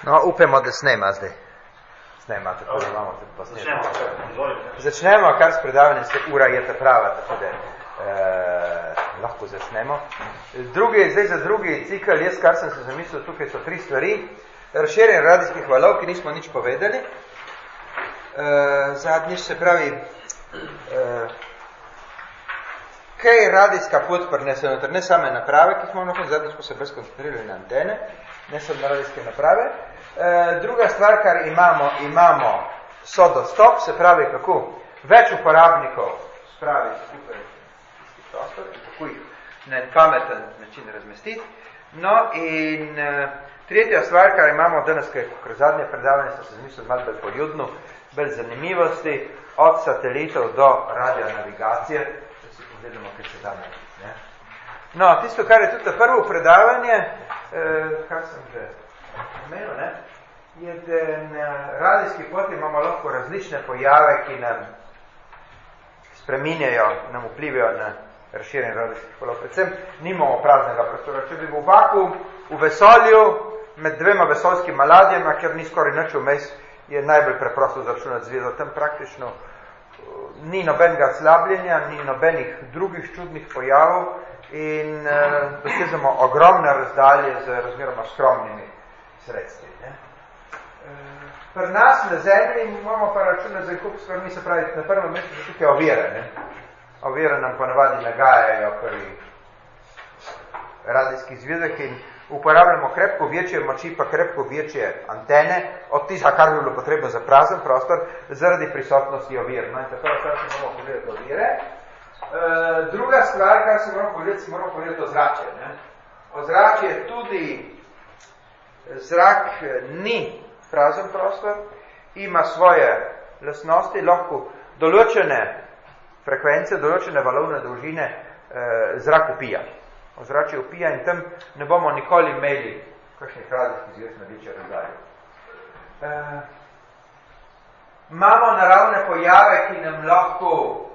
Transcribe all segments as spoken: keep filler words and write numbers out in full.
No, upamo, da snema zdaj. Snema, tako da imamo tudi posnetek. Začnemo, kar s predavanjem se ura je ta prava, tako da eh, lahko začnemo. Drugi, zdaj za drugi cikl, jaz kar sem se zamislil, tukaj so tri stvari. Razširjen radijskih valov, ki nismo nič povedali. Eh, zadnjič se pravi, eh, kaj radijska pot prinese noter, ne same naprave, ki smo lahko, zadnjič smo se brez koncentrirali na antene, ne samo na radijske naprave. E, druga stvar, kar imamo, imamo so dostop, se pravi, kako več uporabnikov spravi skupaj isti prostor in kako jih na en pameten način razmestiti. No in e, tretja stvar, kar imamo danes, ker zadnje predavanje so se zamislili malo bolj poljudno, bolj zanimivosti, od satelitov do radionavigacije, da si pogledamo, kaj se da narediti, ne. No, tisto, kar je tudi prvo predavanje, eh, kar sem že omenil, ne, je, da na radijski poti imamo lahko različne pojave, ki nam spreminjajo, nam vplivajo na razširjen radijskih polov. Predvsem nimamo praznega prostora. Če bi v vaku, v vesolju, med dvema vesoljskima ladjama, ker ni skoraj nič vmes, je najbolj preprosto zračunati zvezo. Tam praktično uh, ni nobenega slabljenja, ni nobenih drugih čudnih pojavov in uh, dosežemo ogromne razdalje z razmeroma skromnimi sredstvi. Ne? Uh, pri nas na Zemlji imamo pa račune za kup stvarmi, se pravi, na prvem mestu so tukaj ovire. Ne? Ovire nam ponavadi nagajajo pri radijskih zvezah in uporabljamo krepko večje moči, pa krepko večje antene, od tisa, kar bi bilo potrebno za prazen prostor, zaradi prisotnosti ovir. No, in tako stvar se moramo pogledati ovire. E, druga stvar, kar se moramo pogledati, se moramo pogledati ozračje. Ne? Ozračje tudi, zrak ni prazen prostor, ima svoje lastnosti, lahko določene frekvence, določene valovne dolžine e, zrak upija. Ozračje upija in tam ne bomo nikoli imeli kakšnih radijskih zvezd na večje razdalje. E, imamo naravne pojave, ki nam lahko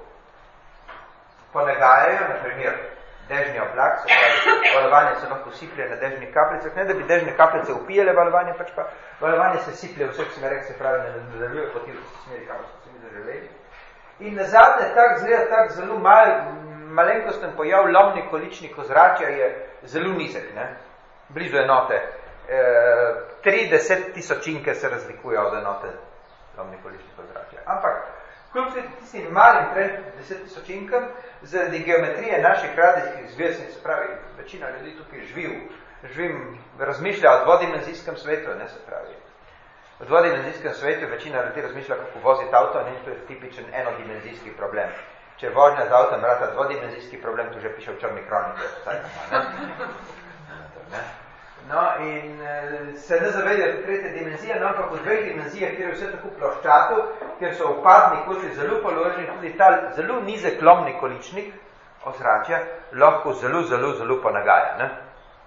ponagajajo, na primer dežni oblak, se pravi, valovanje se lahko siplje na dežnih kapljicah, ne da bi dežne kapljice upijale valovanje, pač pa valovanje se siplje v vseh smereh, se pravi, ne nadaljuje poti v vseh smeri, kamor smo se mi zaželeli. In nazadnje tak zgleda tak zelo mal, malenkosten pojav lomni količnik ozračja je zelo nizek, ne? Blizu enote. E, tri deset tisočinke se razlikuje od enote lomni količnik ozračja. Ampak, kljub tistim malim deset tisočinkam, zaradi geometrije naših radijskih zvezd, se pravi, večina ljudi tukaj živi, živim, razmišlja o dvodimenzijskem svetu, ne se pravi. V dvodimenzijskem svetu večina ljudi razmišlja, kako voziti avto, ne, to je tipičen enodimenzijski problem. Če vožnja z avtom rata dvodimenzijski problem, tu že piše v črni kroniki. Ne? No, in se ne zavedajo tretje dimenzije, no, ampak v dveh dimenzijah, kjer je vse tako ploščato, kjer so upadni koti zelo položeni, tudi ta zelo nizek lomni količnik ozračja lahko zelo, zelo, zelo ponagaja. Ne?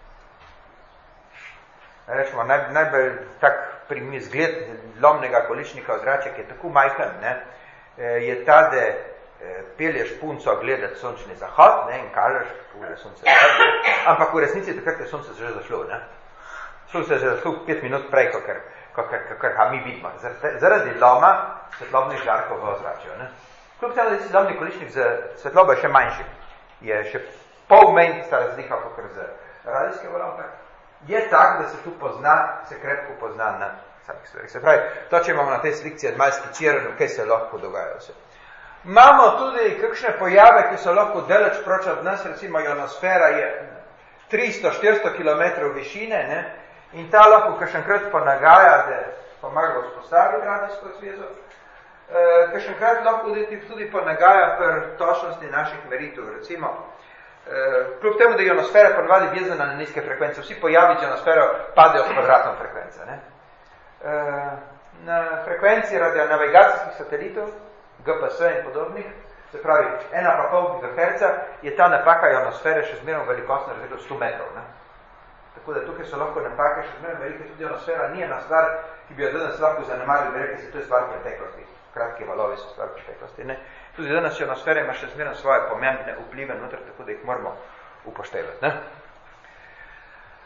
Rečemo, naj, najbolj tak primer zgled lomnega količnika ozračja, ki je tako majhen, ne, je ta, da pelješ punco gledati sončni zahod, ne, in kažeš, ure sonce zahod, ampak v resnici takrat je sonce že zašlo, ne. Sonce je že zašlo pet minut prej, kakor ga mi vidimo, zaradi loma svetlobnih žarkov v ozračju, ne. Kljub temu, da si lomni količnik za svetlobo je še manjši, je še pol manj sta razlika, kakor za radijske valove, je tak, da se tu pozna, se krepko pozna na samih stvarih. Se pravi, to, če imamo na tej slikci malo skicirano, kaj se lahko dogaja vse. Imamo tudi kakšne pojave, ki so lahko daleč proč od nas, recimo ionosfera je tristo štiristo kilometrov višine, ne, in ta lahko kakšenkrat ponagaja, da pomaga vzpostaviti radijsko zvezo. E, kakšenkrat lahko tudi ponagaja pri točnosti naših meritev, recimo. E, kljub temu, da je ionosfera ponavadi vezana na nizke frekvence, vsi pojavi z ionosfero padejo s kvadratom frekvence. Ne. E, na frekvenci radionavigacijskih satelitov G P S in podobnih, se pravi, ena pa pol gigaherca, je ta napaka ionosfere še zmerno velikostna razlika sto metrov. Ne? Tako da tukaj so lahko napake še zmerno velike, tudi ionosfera ni ena stvar, ki bi jo danes lahko zanemarili, bi rekli, se to je stvar preteklosti. Kratki valovi so stvar preteklosti. Ne? Tudi danes ionosfera ima še zmerno svoje pomembne vplive noter, tako da jih moramo upoštevati. Ne?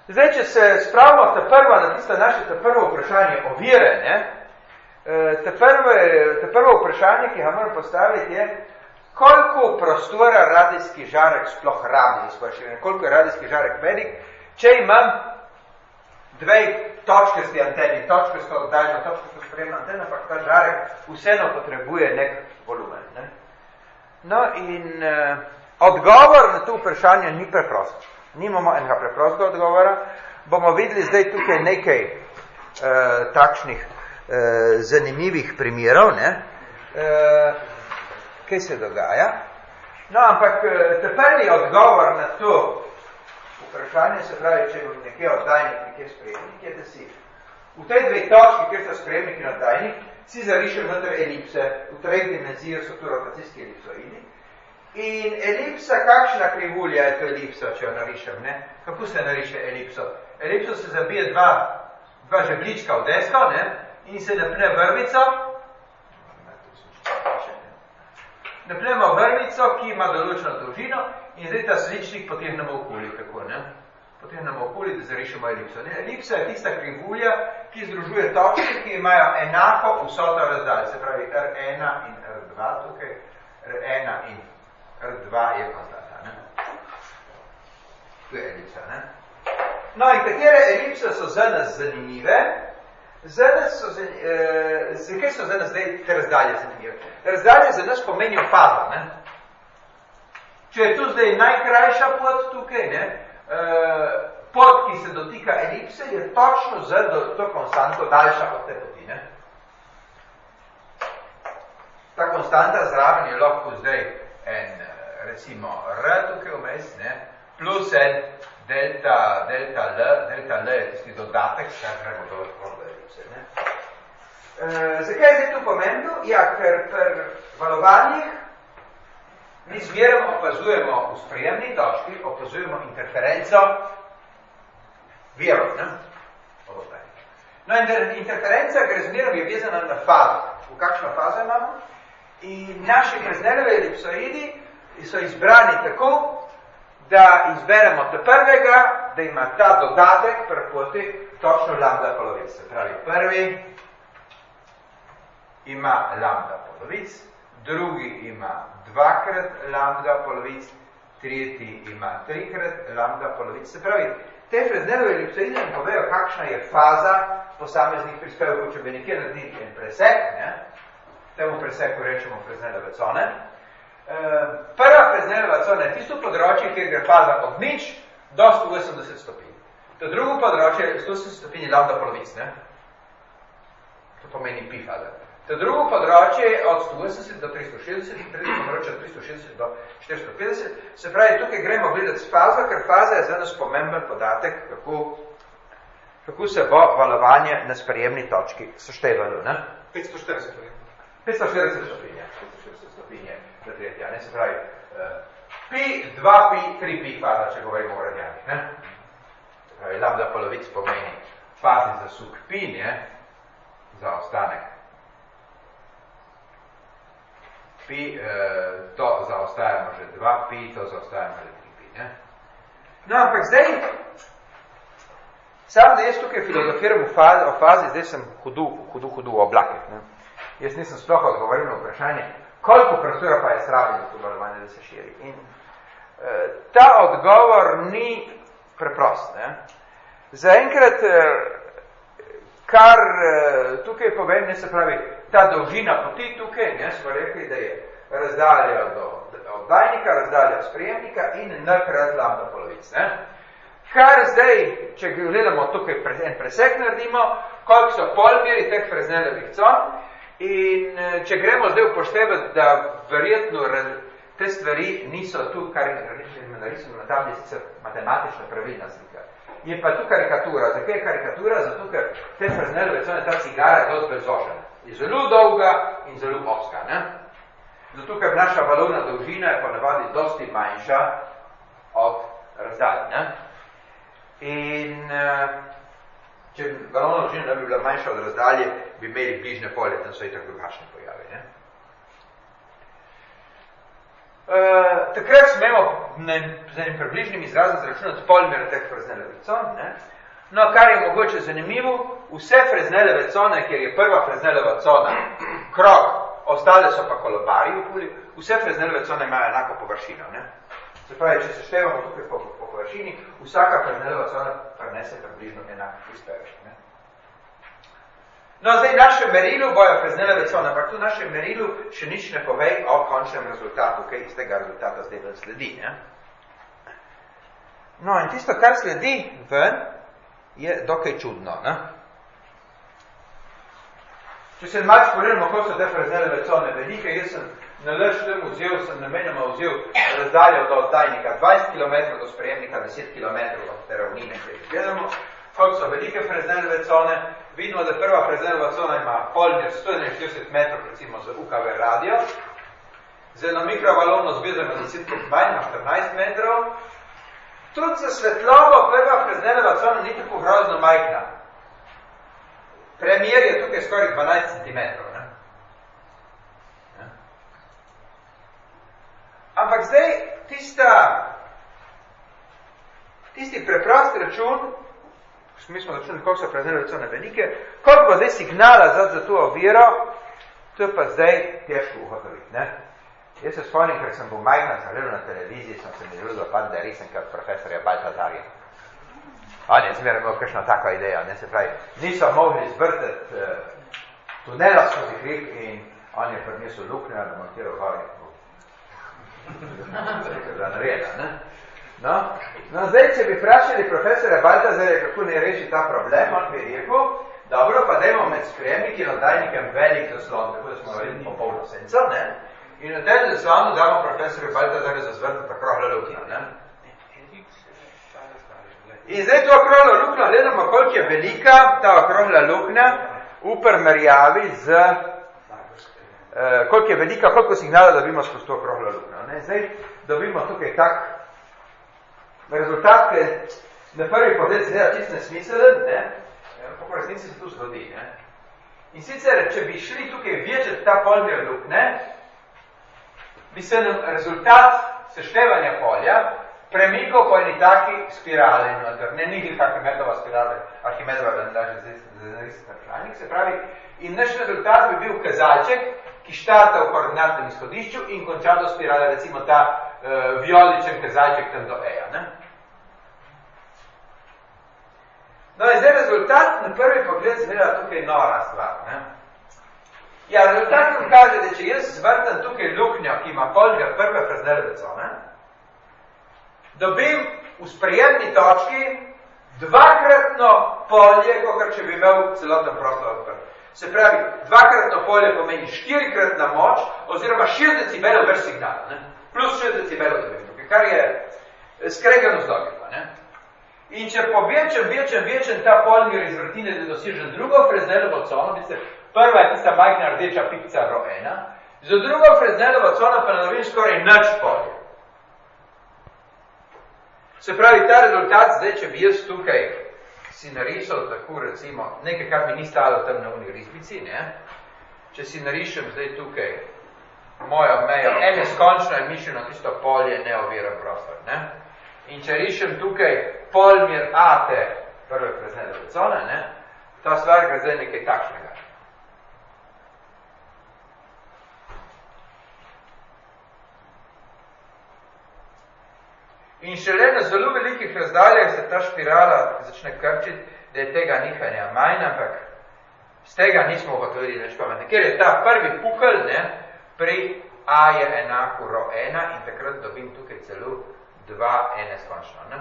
Zdaj, če se spravimo ta prva, na tisto naše ta prvo vprašanje o vire, ne, ta, prve, ta prvo vprašanje, ki ga moram postaviti, je, koliko prostora radijski žarek sploh rabi, izprašujem, koliko je radijski žarek velik, če imam dve točkasti anteni, točkasto daljno, točkasto spremno anteno, pa ta žarek vseeno potrebuje nek volumen. Ne? No in eh, odgovor na to vprašanje ni preprost. Nimamo enega preprostega odgovora. Bomo videli zdaj tukaj nekaj eh, takšnih eh, zanimivih primerov, ne? Eh, kaj se dogaja. No, ampak eh, ta prvi odgovor na to vprašanje, se pravi, če imam nekje oddajnik, nekje sprejemnik, je, da si v tej dve točki, kjer so sprejemnik in oddajnik, si zarišem noter elipse, v treh dimenzijah so tu rotacijski elipsoidi. In elipsa, kakšna krivulja je to elipsa, če jo narišem, ne? Kako se nariše elipso? Elipso se zabije dva, dva žeblička v desko, ne? In se napne vrvico, napnemo vrvico, ki ima določeno dolžino, in zdaj ta sličnik potegnemo okoli, tako, ne? Potegnemo okoli, da zarišemo elipso. Ne? Elipsa je tista krivulja, ki združuje točke, ki imajo enako vsoto razdalje, se pravi R ena in R dva tukaj, R ena in R dva je konstanta, ne? Tu je elipsa, ne? No, in katere elipse so za nas zanimive? Za nas so zanimive, eh, zakaj so za nas zdaj te razdalje zanimive? Razdalje za nas pomenijo fazo, ne? Če je tu zdaj najkrajša pot tukaj, ne? Eh, pot, ki se dotika elipse, je točno z to konstanto daljša od te poti, ne? Ta konstanta zraven je lahko zdaj en, recimo, R tukaj vmes, ne? Plus en delta, delta L, delta L je tisti dodatek, kar gremo do odprode elipse, ne? E, zakaj je zdaj tu pomembno? Ja, ker pri valovanjih mi zmerno opazujemo v sprejemni točki, opazujemo interferenco virov, ne? No, in interferenca gre zmerno je vezana na fazo. V kakšno fazo imamo? In naši Fresnelove elipsoidi so izbrani tako, da izberemo te prvega, da ima ta dodatek pri poti točno lambda polovic. Se pravi, prvi ima lambda polovic, drugi ima dvakrat lambda polovic, tretji ima trikrat lambda polovic. Se pravi, te Fresnelove elipsoidi nam povejo, kakšna je faza posameznih prispevkov, če bi nekje naredili en presek, ne? Temu preseku rečemo Fresnelove cone. Prva Fresnelova cona je tisto področje, kjer gre faza od nič do sto osemdeset stopinj. To drugo področje je sto osemdeset stopinj lambda polovic, ne? To pomeni pi faza. To drugo področje je od sto osemdeset do tristo šestdeset in tretjo področje od tristo šestdeset do štiristo petdeset. Se pravi, tukaj gremo gledati s fazo, ker faza je za nas pomemben podatek, kako, kako se bo valovanje na sprejemni točki seštevalo, ne? petsto štirideset. petsto štirideset stopinje. petsto štirideset stopinje za tretja, ne? Se pravi, uh, pi, dva pi, tri pi faza, če govorimo o radijanih, ne? Se pravi, lambda polovic pomeni fazi za suk pi, ne? Za ostanek. Pi, uh, to zaostajamo že dva pi, to zaostajamo že tri pi, ne? No, ampak zdaj, sam da jaz tukaj filozofiram v fazi, o fazi, zdaj sem hudu, hudu, hudu v oblakih, ne? Jaz nisem sploh odgovoril na vprašanje, koliko prostora pa je srabljeno to valovanje, da se širi. In e, ta odgovor ni preprost, ne? Zaenkrat, e, kar e, tukaj povem, ne, se pravi, ta dolžina poti tukaj, ne, smo rekli, da je razdalja do oddajnika, razdalja od sprejemnika in n-krat lambda polovic, ne? Kar zdaj, če gledamo tukaj en presek naredimo, koliko so polmeri teh Fresnelovih con, in če gremo zdaj upoštevati, da verjetno te stvari niso tu, kar je narisano na tabli, sicer matematična pravilna slika. Je pa tu karikatura. Zakaj je karikatura? Zato, ker te Fresnelove cone, ta cigara je dosti bezošena. Je zelo dolga in zelo oska, ne? Zato, ker naša valovna dolžina je ponavadi dosti manjša od razdalj, ne? In če valovna dolžina ne bi bila manjša od razdalje, bi imeli bližne polje, tam so itak drugačne pojave. Ne? Uh, takrat smemo z enim približnim izrazom zračunati polmer teh Fresnelevih con, ne? No, kar je mogoče zanimivo, vse Fresneleve cone, kjer je prva Fresneleva cona krog, ostale so pa kolobari v kuli, vse Fresneleve cone imajo enako površino, ne? Se pravi, če se števamo tukaj po, po površini, vsaka Fresneleva cona prenese približno enak prispevek, ne? No, zdaj naše merilu bojo Fresneleve cone, ampak tu naše merilu še nič ne povej o končnem rezultatu, kaj iz tega rezultata zdaj ven sledi, ne? No, in tisto, kar sledi ven, je dokaj čudno, ne? Če se malce pogledamo, kako so te Fresneleve cone velike, jaz sem na lež tem vzel, sem namenoma vzel razdaljo do oddajnika dvajset kilometrov, do sprejemnika deset kilometrov od te ravnine, kjer gledamo, koliko so velike Fresneleve cone. Vidimo, da prva Fresneleva cona ima polmer sto enainštirideset metrov, recimo za U K V radio, z eno mikrovalovno zvezo na deset krat manj, ima štirinajst metrov. Tudi za svetlobo prva Fresneleva cona ni tako grozno majhna. Premier je tukaj skoraj dvanajst centimetrov. Ne? Ne? Ampak zdaj tista, tisti preprost račun, mi smo računali, koliko so Fresneleve cone velike, koliko bo zdaj signala za, za to oviro, to je pa zdaj težko ugotoviti. Ne? Jaz se spomnim, ker sem bil majhna, sem gledal na televiziji, sem se mi zelo zapadl, da je resen kot profesorja Baltazarja. On je zmeraj imel kakšno tako idejo, ne se pravi, niso mogli zvrteti uh, tunela skozi hrib in on je prinesel luknjo, da montiral gor. Da nareda, ne? No, no, zdaj, če bi vprašali profesora Baltazarja, kako ne reši ta problem, on bi rekel, dobro, pa dajmo med sprejemniki in oddajnikem velik zaslon, tako da smo naredili popolno senco, ne? In na tem zaslonu damo profesorju Baltazarju za zvrtati okroglo luknjo, ne? In zdaj to okroglo luknjo gledamo, koliko je velika ta okrogla luknja v primerjavi z, uh, koliko je velika, koliko signala dobimo skozi to okroglo luknjo, ne? Zdaj dobimo tukaj tak rezultat, ki na prvi pogled zgleda čisto nesmiselen, ne? Po resnici se tu zgodi, ne? In sicer, če bi šli tukaj večati ta polmer luknje, bi se nam rezultat seštevanja polja premikal po eni taki spirali, ne ni kak Arhimedova spirala, Arhimedova da ne daže zarisati računalnik, se pravi, in naš rezultat bi bil kazalček, ki štarta v koordinatnem izhodišču in konča do spirale, recimo ta uh, vijoličen kazalček tam do eja, ne? No, in zdaj rezultat na prvi pogled zgleda tukaj nora stvar, ne? Ja, rezultat nam kaže, da če jaz zvrtam tukaj luknjo, ki ima polmer prve Fresnelove cone, dobim v sprejemni točki dvakratno polje, kot če bi imel celoten prostor odprt. Se pravi, dvakratno polje pomeni štirikratna moč, oziroma šest decibelov več signala, ne? Plus šest decibelov dobim tukaj, kar je skregano z logiko, ne? In če povečem, večem, večem ta polmer iz vrtine, da dosežem drugo Fresnelovo cono, bi se prva je tista majhna rdeča pikca rho ena, za drugo Fresnelovo cono pa nadobim skoraj nič polje. Se pravi, ta rezultat zdaj, če bi jaz tukaj si narisal tako, recimo, nekaj, kar mi ni stalo tam na uni risbici, ne? Če si narišem zdaj tukaj mojo mejo, en neskončno je mišljeno tisto polje, neoviran prostor, ne? In če rišem tukaj polmer ate prve Fresnelove cone, ne? Ta stvar gre zdaj nekaj takšnega. In šele na zelo velikih razdaljah se ta špirala začne krčiti, da je tega nihanja manj, ampak z tega nismo ugotovili nič pametne. Ker je ta prvi pukel, ne, pri A je enako rho ena in takrat dobim tukaj celo dva ene skončno, ne.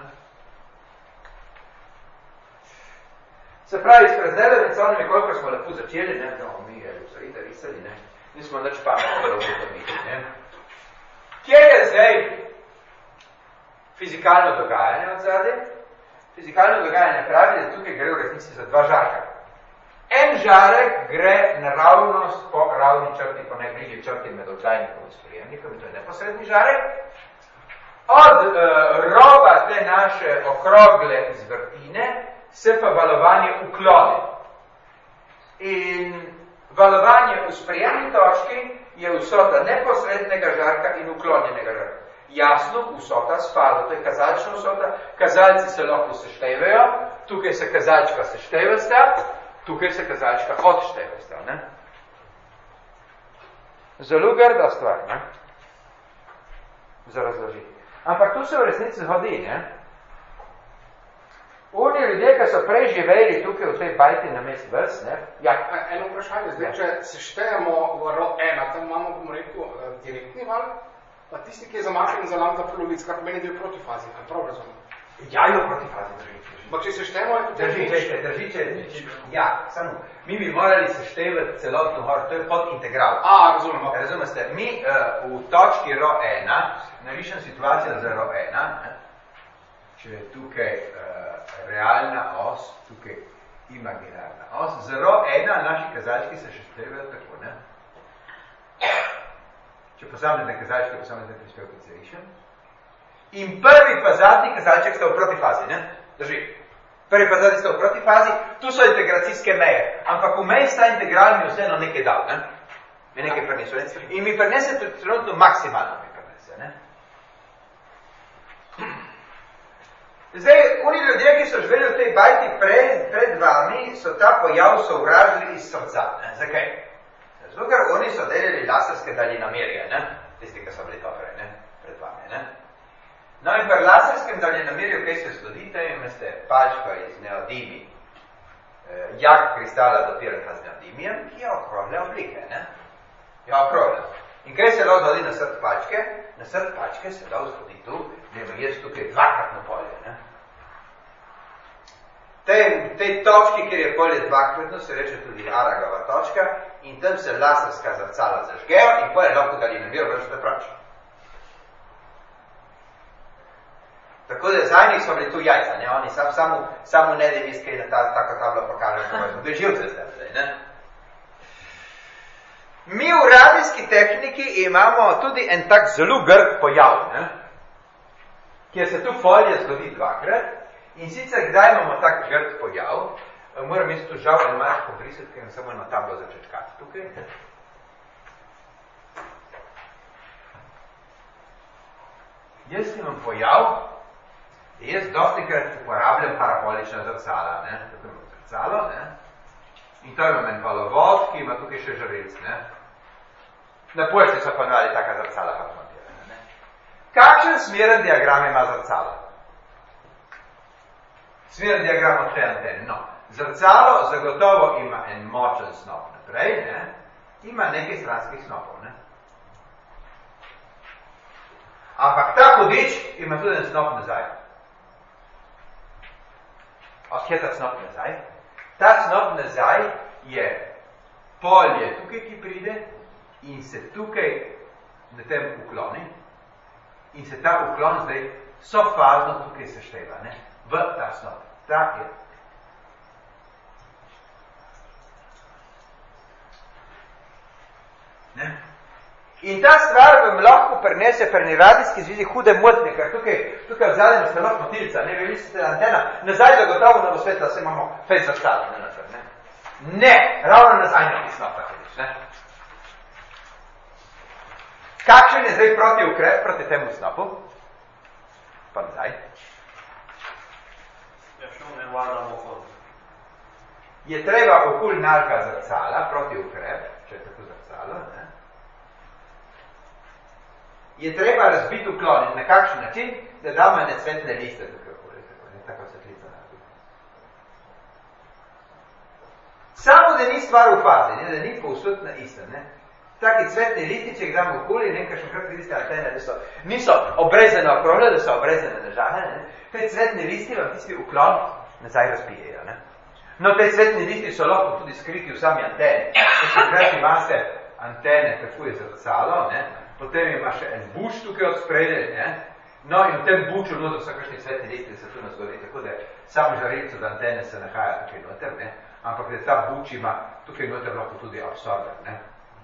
Se pravi, s Fresnelovimi conami, koliko smo lepo začeli, ne, da bomo mi ilustrirali, risali, ne, nismo nič pametno da ugotovili, ne. Kje je zdaj fizikalno dogajanje od zadaj? Fizikalno dogajanje pravi, da tukaj gre v resnici za dva žarka. En žarek gre naravnost po ravni črti, po najbližji črti med oddajnikom in sprejemnikom, in to je neposredni žarek. Od uh, roba te naše okrogle izvrtine se pa valovanje ukloni. In valovanje v sprejemni točki je vsota neposrednega žarka in uklonjenega žarka. jasno vsota spada, to je kazalčna vsota, kazalci se lahko seštevajo, tukaj se kazalčka seštevasta, tukaj se kazalčka odštevasta. Ne? Zelo grda stvar, ne? Za razložiti. Ampak tu se v resnici zgodi, ne? Oni ljudje, ki so prej živeli tukaj v tej bajti na mest vrst, ne? Ja, eno vprašanje, zdaj, ja. Če seštejemo v ro ena, tam imamo, bom rekel, direktni val, pa tisti, ki je zamašen za lambda polovic, kar pomeni dve protifazi, ali prav razumem? Ja, jo protifazi drži. Ampak če seštejemo, je potem... Drži, drži, drži, drži, ja, samo, mi bi morali seštevati celotno hor, to je podintegral. A, razumem. Razumeste, mi uh, v točki ro ena, narišem situacijo za ro ena, ne? Če je tukaj uh, realna os, tukaj imaginarna os, za ro ena naši kazalčki se šeštevajo tako, ne? Če posamezne kazalčke, posamezne prispevke se rišem. In prvi pa zadnji kazalček sta v protifazi, ne? Drži. Prvi pa zadnji sta v protifazi, tu so integracijske meje, ampak v meji sta integral mi vseeno nekaj dal, ne? Mi nekaj prinesel, ne? In mi prinese trenutno maksimalno mi prinese, ne? Zdaj, oni ljudje, ki so živeli v tej bajti pred, pred vami, so ta pojav sovražili iz srca, ne? Zakaj? Zato, ker oni so delali laserske daljinomerje, ne? Tisti, ki so bili to prej, ne? Pred vami, ne? No in pri laserskem daljinomerju, kaj se zgodite, imate palčko iz neodimi, eh, jak kristala dopiranka z neodimijem, ki je okrogle oblike, ne? Je okrogle. In kaj se da zgodi na srd palčke? Na srd palčke se da zgodi tu, da ima jaz tukaj dvakratno polje, ne? Tej, tej točki, kjer je polje dvakratno, se reče tudi Aragova točka in tam se laserska zrcala zažgejo in polje lahko daljinomer vršite prač. Tako da za njih so bili tu jajca, ne? Oni sam, samo, samo ne da viskaj na ta, tako tablo pokažem, kako smo bili živce zdaj, ne? Mi v radijski tehniki imamo tudi en tak zelo grd pojav, ne? Kjer se tu folija zgodi dvakrat in sicer kdaj imamo tak grd pojav, moram jaz tu žal en malč pobrisati, ker samo eno tablo začečkati tukaj. Jaz imam pojav, jaz dostikrat uporabljam parabolična zrcala, ne? Tako imam zrcalo, ne? In to imam en palovod, ki ima tukaj še žarec, ne? Na pošti so ponovali taka zrcala, kako montirane, ne? Kakšen smeren diagram ima zrcalo? Smeren diagram od te antene, no. Zrcalo zagotovo ima en močen snop naprej, ne? Ima nekaj stranskih snopov, ne? Ampak ta hudič ima tudi en snop nazaj. Odkje ta snop nazaj? Ta snop nazaj je polje tukaj, ki pride in se tukaj na tem ukloni in se ta uklon zdaj sofazno tukaj sešteva, ne? V ta snop. Ta je. Ne? In ta stvar vam lahko prinese pri radijski zvezi hude motnje, ker tukaj, tukaj v zadnjem ste lahko motilca, ne, vi mislite antena, nazaj zagotovo novo svetla, se imamo fejt zaštala, ne, nazaj, ne. Ne, ravno nazaj na tisnop, tako vidiš, ne. Kakšen je zdaj proti ukrep proti temu snopu? Pa nazaj. Ja, šel ne vladam okol. Je treba okul našega zrcala proti ukrep, če je tako zrcalo, ne. Je treba razbiti uklon na kakšen način, da damo ene cvetne liste tukaj okoli, tako, ne, tako svetlica naredi. Samo, da ni stvar v fazi, ne, da ni povsod na istem, ne. Taki cvetni listi, če jih damo okoli, nekaj še krat vidite antene, da so, niso obrezane okrogle, da so obrezane nažane, ne. Te cvetni listi vam tisti uklon nazaj razbijejo, ne. No, te cvetni listi so lahko tudi skriti v sami anteni. Če se krat imate antene, tako je zrcalo, ne. Potem ima še en buč tukaj od sprede, ne? No in v tem buču noter so kakšni cvetni listi, se tu nas zgodi, tako da sam žarec od antene se nahaja tukaj noter, ne? Ampak da ta buč ima tukaj noter lahko tudi absorber, ne?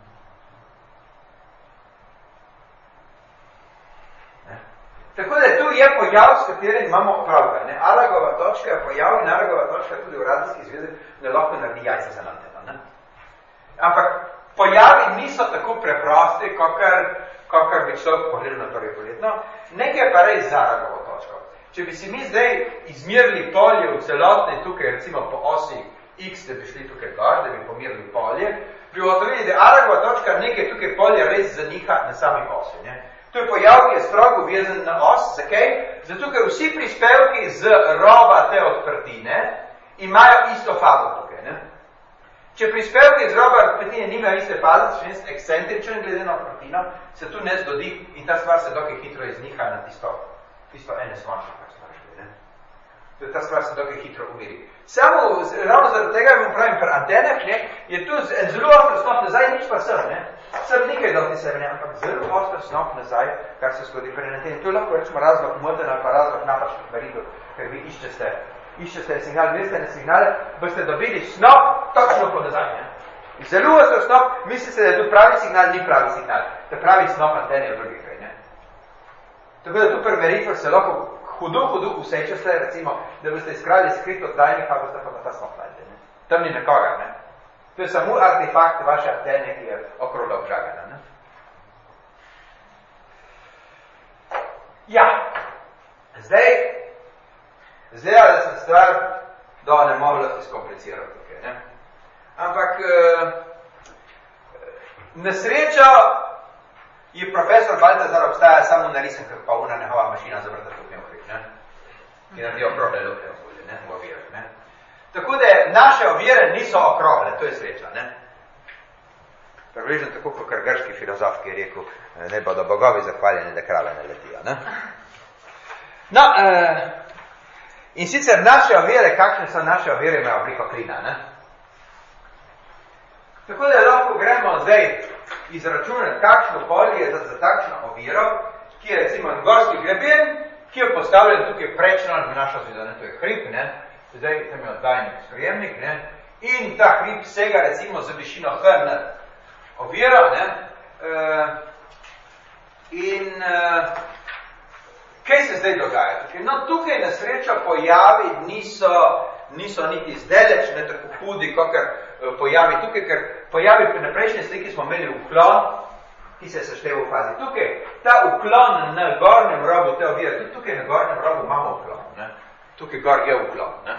Ne? Tako da tu je pojav, s katerim imamo opravka, ne? Aragova točka je pojav in Aragova točka tudi v radijski zvezi, da lahko naredi jajca za anteno, ne? Ampak pojavi niso tako preprosti, kakor kakor bi človek pogledal na prvi pogled. No, nekaj je pa res za Aragovo točko. Če bi si mi zdaj izmerili polje v celotne tukaj, recimo po osi X, da bi šli tukaj gor, da bi pomerili polje, bi ugotovili, da Aragova točka nekaj tukaj polje res zaniha na sami osi. Ne? To je pojav, ki je strogo vezan na os. Zakaj? Zato, ker vsi prispevki z roba te odprtine imajo isto fazo tukaj. Ne? Če prispevki z roba odprtine nimajo iste faze, če je ekscentričen glede na odprtino, se tu ne zgodi in ta stvar se dokaj hitro izniha na tisto, tisto ene skončno, kar smo rešli. Ne? Ta stvar se dokaj hitro umiri. Samo ravno zaradi tega, vam pravim, pri antenah, ne, je tu en zelo ostro snop nazaj, nič pa sem, ne. Sem nekaj dosti sebe, ne, ampak zelo ostro snop nazaj, kar se skodi pri anteni. To lahko rečemo razlog moten ali pa razlog napačnih meritev, ker vi iščete, iščete signal, veste na signale, boste dobili snop točno po nazaj, ne. Zelo ostro snop, mislite, da je tu pravi signal, ni pravi signal. Da pravi snop antene je v drugi kraj, ne. Tako da tu pri meritvah se lahko hudo, hudo vsečeste, recimo, da boste iskrali skrit oddajnik, pa boste pa ta snop najde, ne. Tam ni nekoga, ne. To je samo artefakt vaše antene, ki je okrog obžagana, ne. Ja, zdaj, zdaj, da se stvar do nemožnosti skomplicira tukaj, ne. Ampak, eh, nesreča je profesor Baltazar obstaja samo narisan, kako pa una njegova mašina zavrta tukaj v hrib, ne? Ki naredi okrogle luke okolje, ne? V ovire, ne? Tako da naše ovire niso okrogle, to je sreča, ne? Približno tako, kot grški filozof, ki je rekel, ne bodo bogovi zahvaljeni, da krave ne letijo, ne? No, eh, in sicer naše ovire, kakšne so naše ovire, imajo obliko klina, ne? Tako da lahko gremo zdaj izračunati, kakšno polje je za, za takšno oviro, ki je recimo gorski greben, ki je postavljen tukaj prečno na našo zvedo, to je hrib, ne, zdaj tam je oddajnik sprejemnik, ne, in ta hrib sega recimo za višino H nad oviro, ne, uh, in uh, kaj se zdaj dogaja tukaj? No, tukaj na srečo pojavi niso, niso niti zdaleč, ne tako hudi, kakor pojavi tukaj, ker pojavi pri naprejšnji sliki smo imeli uklon, ki se sešteva v fazi. Tukaj, ta uklon na gornjem robu te ovire, tudi tukaj na gornjem robu imamo uklon, ne? Tukaj gor je uklon, ne?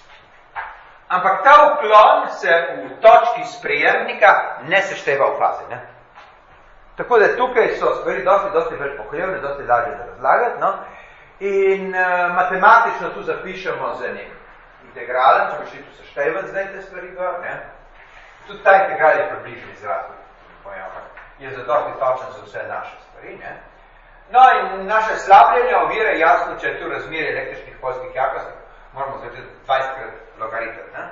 Ampak ta uklon se v točki sprejemnika ne sešteva v fazi, ne? Tako da tukaj so stvari dosti, dosti več pokrevne, dosti lažje za razlagati, no? In uh, matematično tu zapišemo za nek integralen, če bi šli tu seštevati zdaj te stvari gor, ne? Tudi ta integral je približen izraz, je zadosti točen za vse naše stvari, ne? No in naše slabljenje ovire, jasno, če je tu razmerje električnih polskih jakosti, moramo začeti dvajsetkrat logaritem, ne?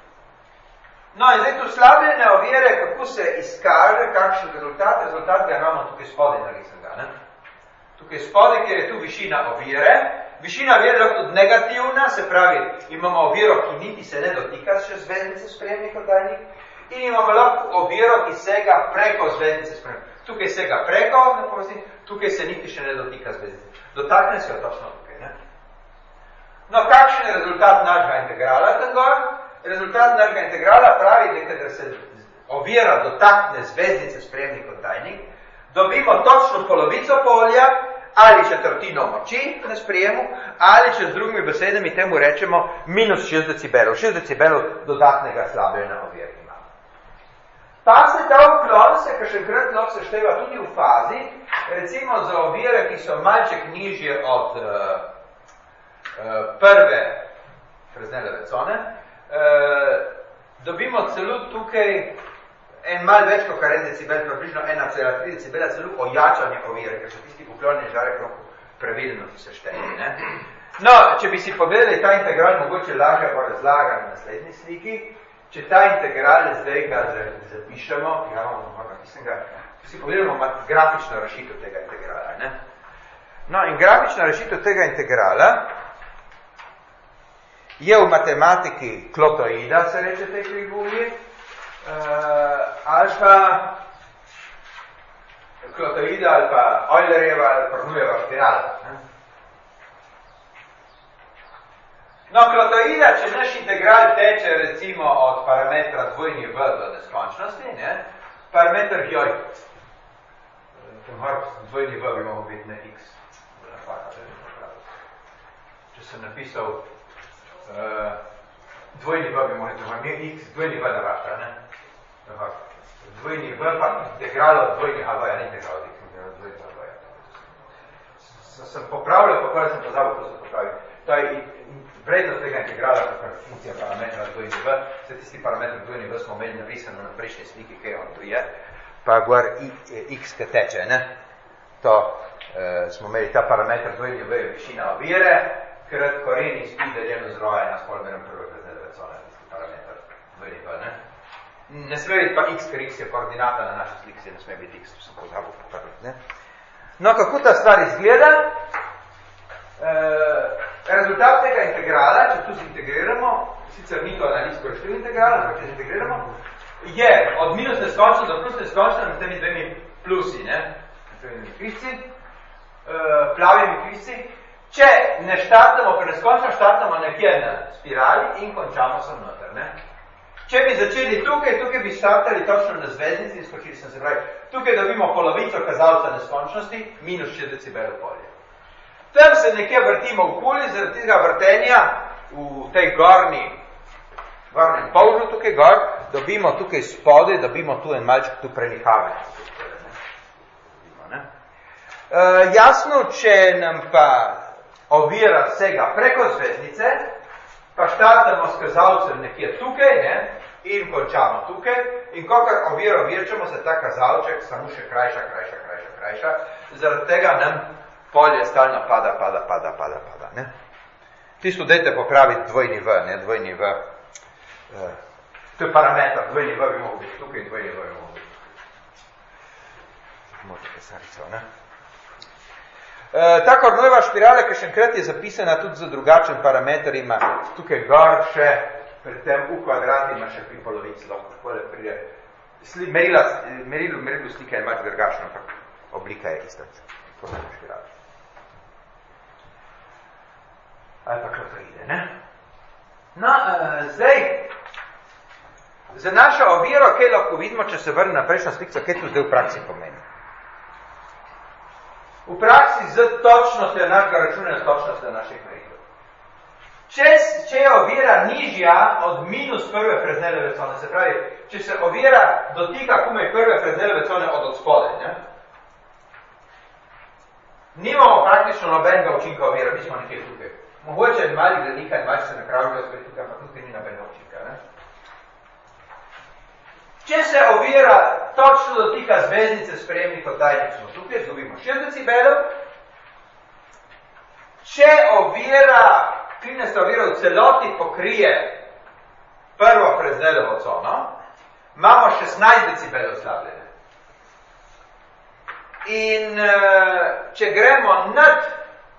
No in zdaj tu slabljenje ovire, kako se izkaže, kakšen rezultat, rezultat ga imamo tukaj spodaj narisenega, ne? Tukaj spodaj, kjer je tu višina ovire, višina ovire je tudi negativna, se pravi, imamo oviro, ki niti se ne dotika še zvezdice sprejemnih oddajnik, in imamo lahko oviro, ki sega preko zvezdice spremembe. Tukaj sega preko, ne povesti, tukaj se niti še ne dotika zvezdice. Dotakne se jo točno tukaj, ne? No, kakšen je rezultat našega integrala tam gor? Rezultat našega integrala pravi, da kadar se ovira dotakne zvezdice sprememnih oddajnik, dobimo točno polovico polja, ali četrtino moči na sprejemu, ali če z drugimi besedami temu rečemo minus šest decibelov. šest decibelov dodatnega slabljenja ovire. Pa se ta uklon se kakšenkrat lahko sešteva tudi v fazi, recimo za ovire, ki so malček nižje od uh, uh, prve Fresnelove cone, uh, dobimo celo tukaj en mal več kot en decibel, približno ena cela tri decibela, celo ojačanje ovire, ker so tisti uklonjeni žarek lahko pravilno sešteni, ne? No, če bi si pogledali ta integral, mogoče lažje bo razlagan na naslednji sliki. Če ta integral zdaj ga zapišemo, ja, morda, mislim ga, če si pogledamo grafično rešitev tega integrala, ne? No, in grafična rešitev tega integrala je v matematiki klotoida, se reče tej krivulji, uh, ali pa klotoida, ali pa Eulerjeva, ali pa Nujeva spirala, ne? No, klotoida, če naš integral teče recimo od parametra dvojni v do neskončnosti, ne, parameter hjoj, Tem hor dvojni v bi mogel biti na x. Če sem napisal uh, dvojni v bi mogel, tem hor ne x, dvojni v narašta, ne? Tem hor dvojni v pa integralo dvojni h v, ja, ne integralo x, integralo dvojni h v. Sem popravljal, pa kaj sem pozabil, ko sem popravil. To je vrednost tega integrala, kakor funkcija parametra dvojni v. Vse tisti parametr dvojni v smo imeli napisano na prejšnji sliki, kaj on tu je. Pa gor x, ki teče, ne? To eh, smo imeli ta parametr dvojni v je višina ovire, krat koren iz pi deljeno z roja na spolmerem prve preznedove cone, tisti parametr dvojni v, ne? Ne sme biti pa x, ker x je koordinata na naši sliki, ne sme biti x, to sem pozabil popraviti, ne? No, kako ta stvar izgleda? E, rezultat tega integrala, če tu zintegriramo, sicer ni to analizko reštev integrala, ampak če zintegriramo, je od minus neskončno do plus neskončno med temi dvemi plusi, ne? Temi krivci, e, plavimi krivci. Če ne štartamo pri neskončno, štartamo nekje na spirali in končamo sem noter, ne? Če bi začeli tukaj, tukaj bi štartali točno na zvezdnici in skočili sem se pravi. Tukaj dobimo polovico kazalca neskončnosti, minus šest decibelov polje. Tam se nekje vrtimo v kuli, zaradi tega vrtenja v tej gorni, gornjem polžu tukaj gor, dobimo tukaj spodaj, dobimo tu en malček tu prenikavanje. E, jasno, če nam pa ovira vsega preko zvezdnice, pa štartamo s kazalcem nekje tukaj, ne, in končamo tukaj, in kakor oviro virčemo, se ta kazalček samo še krajša, krajša, krajša, krajša, zaradi tega nam polje stalno pada, pada, pada, pada, pada, ne. Tisto dajte popraviti dvojni v, ne, dvojni v, eh, to je parameter, dvojni v bi mogel biti tukaj in dvojni v bi mogel biti. Moče pesarico, ne. E, ta Kornojeva špirala, ki še enkrat je zapisana tudi za drugačen parameter, ima tukaj gor še, pri tem v kvadrat ima še pri polovici, lahko takole pride. Sli, merila, merilu, merilu slika je malce drugačna, ampak oblika je ista. Kornojeva špirala. Ali pa kako to ide, ne? No, e, zdaj, za našo oviro, kaj lahko vidimo, če se vrne na prejšnjo sliko, kaj to zdaj v praksi pomeni. V praksi z točnostjo našega računanja, s točnostjo naših meritev. Če, če je ovira nižja od minus prve Fresnelove cone, se pravi, če se ovira dotika kumaj prve Fresnelove cone od odspodaj, ne? Nimamo praktično nobenega učinka ovira, mi smo nekaj tukaj. Mogoče mali glednika in malce se nakravljajo spet tukaj, ampak tukaj ni nobenega učinka, ne? Če se ovira točno dotika zvezdnice sprejemnih oddajnik, smo tukaj, zgubimo šest decibelov. Če ovira, klinasta ovira v celoti pokrije prvo Fresnelovo cono, imamo šestnajst decibelov slabljene. In če gremo nad,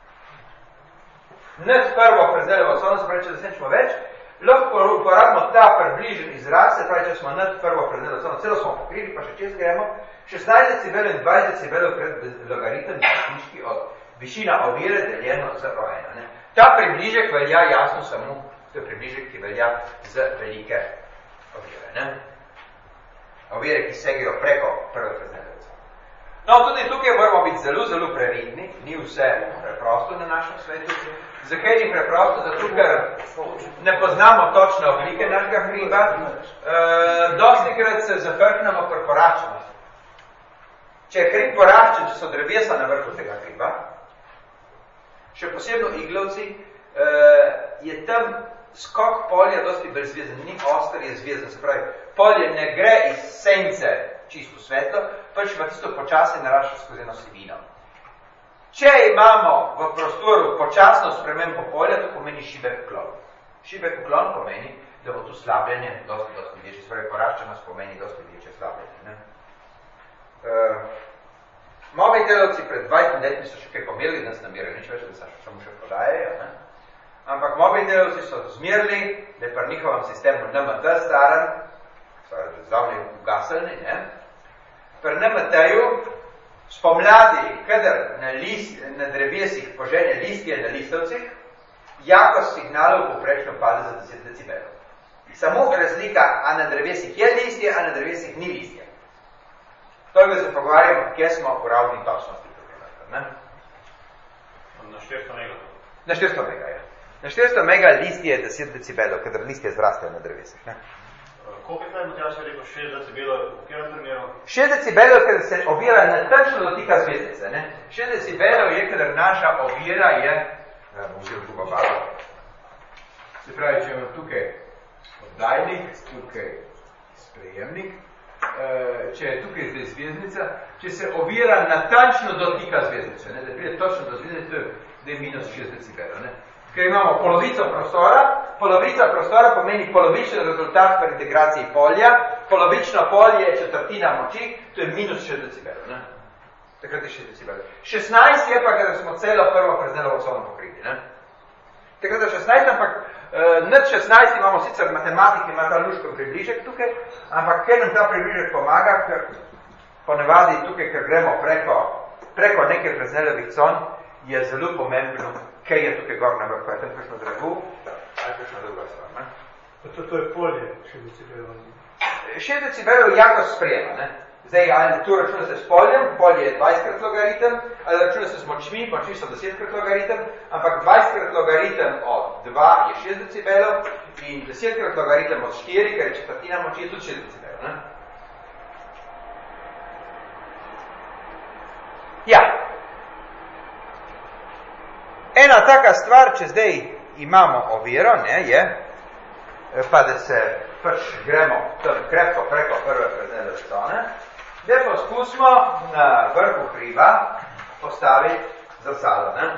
nad prvo Fresnelovo cono, se pravi, če zasenčimo več, lahko uporabimo ta približen izraz, se pravi, če smo nad prvo Fresnelovo cono, celo smo pokrili, pa še čez gremo, šestnajst decibelov in dvajset decibelov pred logaritem knjižki od višina ovire deljeno z rojeno. Ne? Ta približek velja jasno samo, to je približek, ki velja z velike ovire. Ne? Ovire, ki segajo preko prve Fresnelove cone. No, tudi tukaj moramo biti zelo, zelo previdni, ni vse preprosto na našem svetu. Zakaj ni preprosto? Zato, ker ne poznamo točne oblike našega hriba. E, dostikrat se zafrknemo pri poraščenosti. Če je hrib poraščen, če so drevesa na vrhu tega hriba, še posebno iglavci, e, je tam skok polja dosti bolj zvezen, ni oster, je zvezen. Se pravi, polje ne gre iz sence čisto svetlo, pač pa tisto počasi narašča skozi eno sivino. Če imamo v prostoru počasno spremembo polja, to pomeni šibek uklon. Šibek uklon pomeni, da bo tu slabljenje dosti, dosti večje. Se pravi, poraščenost pomeni dosti večje slabljenje. Ne? Uh, Mobitelovci pred dvajsetimi leti so še kaj pomerili, da se namerili, nič več, da se samo še prodajajo. Ne? Ampak mobitelovci so zmerili, da je pri njihovem sistemu N M T staren, zdavni ugaselni, ne? Pri N M T-ju spomladi, kadar na, list, na drevesih poženje listje na listovcih, jakost signalov poprečno pade za deset decibelov. Samo razlika, a na drevesih je listje, a na drevesih ni listje. Toliko se pogovarjamo, kje smo v ravni točnosti. Ne? Na štiristo mega. Na štiristo mega, ja. Na štiristo mega list je deset decibelov, kadar listje zrastejo na drevesih. Ne? Koliko je kaj, Matjaž, rekel, šest decibelov, v katerem primeru? šest decibelov, kadar se ovira natančno dotika zvezdice. Ne? šest decibelov je, kadar naša ovira je, ja, bom vzel drugo barvo. Se pravi, če imam tukaj oddajnik, tukaj sprejemnik, če je tukaj zdaj zvezdnica, če se ovira natančno dotika zvezdnice, ne? Da pride točno do zvezdnice, da je minus šest decibelov. Ne? Ker imamo polovico prostora, polovica prostora pomeni polovičen rezultat pri integraciji polja, polovično polje je četrtina moči, to je minus šest decibelov. Ne? Takrat je šest decibelov. šestnajst je pa, kada smo celo prvo preznelovo cono pokrili. Ne? Takrat je šestnajst, ampak uh, nad šestnajst imamo sicer matematiki, ima ta luško približek tukaj, ampak ker nam ta približek pomaga, ker ponavadi tukaj, ker gremo preko, preko nekaj preznelovih con, je zelo pomembno, kaj je tukaj gor na vrhu. Je tam kakšno dragu, ali kakšna druga stvar. Ne? To, to je polje, šest decibelov. šest decibelov jakost sprejema. Ne? Zdaj, ali tu računa se s poljem, polje je dvajsetkrat logaritem, ali računa se s močmi, močmi so desetkrat logaritem, ampak dvajsetkrat logaritem od dva je šest decibelov in desetkrat logaritem od štiri, ker je četrtina moči, je tudi šest decibelov. Ne? Ja. Ena taka stvar, če zdaj imamo oviro, ne, je, pa da se pač gremo tam krepko preko prve preznele cone, da poskusimo na vrhu hriba postaviti zrcalo. Ne.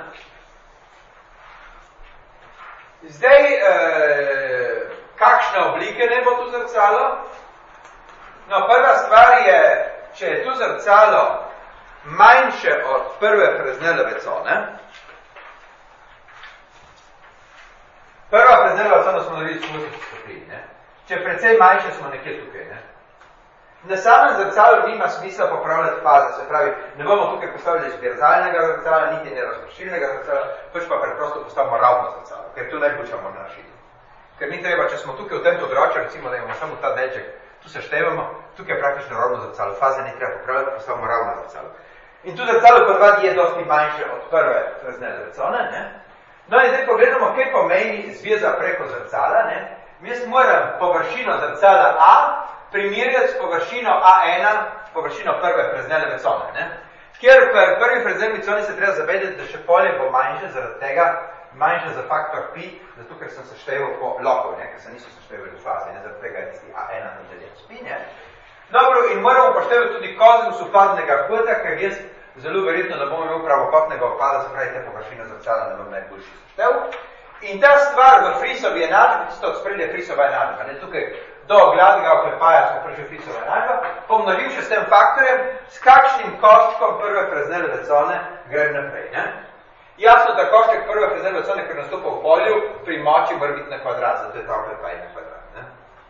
Zdaj, eh, kakšne oblike ne bo tu zrcalo? No, prva stvar je, če je tu zrcalo manjše od prve preznelove cone, prva preznelova cona smo naredili smuti stopili, ne? Če je precej manjše, smo nekje tukaj, ne? Na samem zrcalu nima smisla popravljati faze, se pravi, ne bomo tukaj postavili zberzalnega zrcala, niti ne razpršilnega zrcala, pač pa preprosto postavimo ravno zrcalo, ker tu najbolj čemo našili. Ker ni treba, če smo tukaj v tem področju, recimo, da imamo samo ta delček, tu se števamo, tukaj je praktično ravno zrcalo, faze ni treba popravljati, postavimo ravno zrcalo. In tu zrcalo ponavadi je dosti manjše od prve preznele cone, ne? No in zdaj pogledamo, kaj pomeni zveza preko zrcala. Ne? Jaz moram površino zrcala A primerjati s površino A ena, površino prve prezneleve cone. Ne? Ker v prvi preznelevi coni se treba zavedeti, da še polje bo manjše, zaradi tega manjše za faktor pi, zato ker sem sešteval po lokov, ne? Ker se niso seštevali v fazi, ne? Zaradi tega je tisti A ena tam željen spi. Ne? Dobro, in moramo upoštevati tudi kozinus upadnega kota, ker jaz zelo verjetno, da bomo imel pravokotnega opada, se pravi, te površine zrcala ne bom najboljši seštev. In ta stvar v frisovi enačbi, tisto od spredje frisova enačba, ne, tukaj do gladnega oklepaja smo prišli frisova enačba, pomnožim še s tem faktorjem, s kakšnim koščkom prve prezneleve cone grem naprej. Ne? Jasno, da košček prve prezneleve cone, ker nastopa v polju, pri moči mora biti na kvadrat, zato je ta oklepaj na kvadrat. Ne?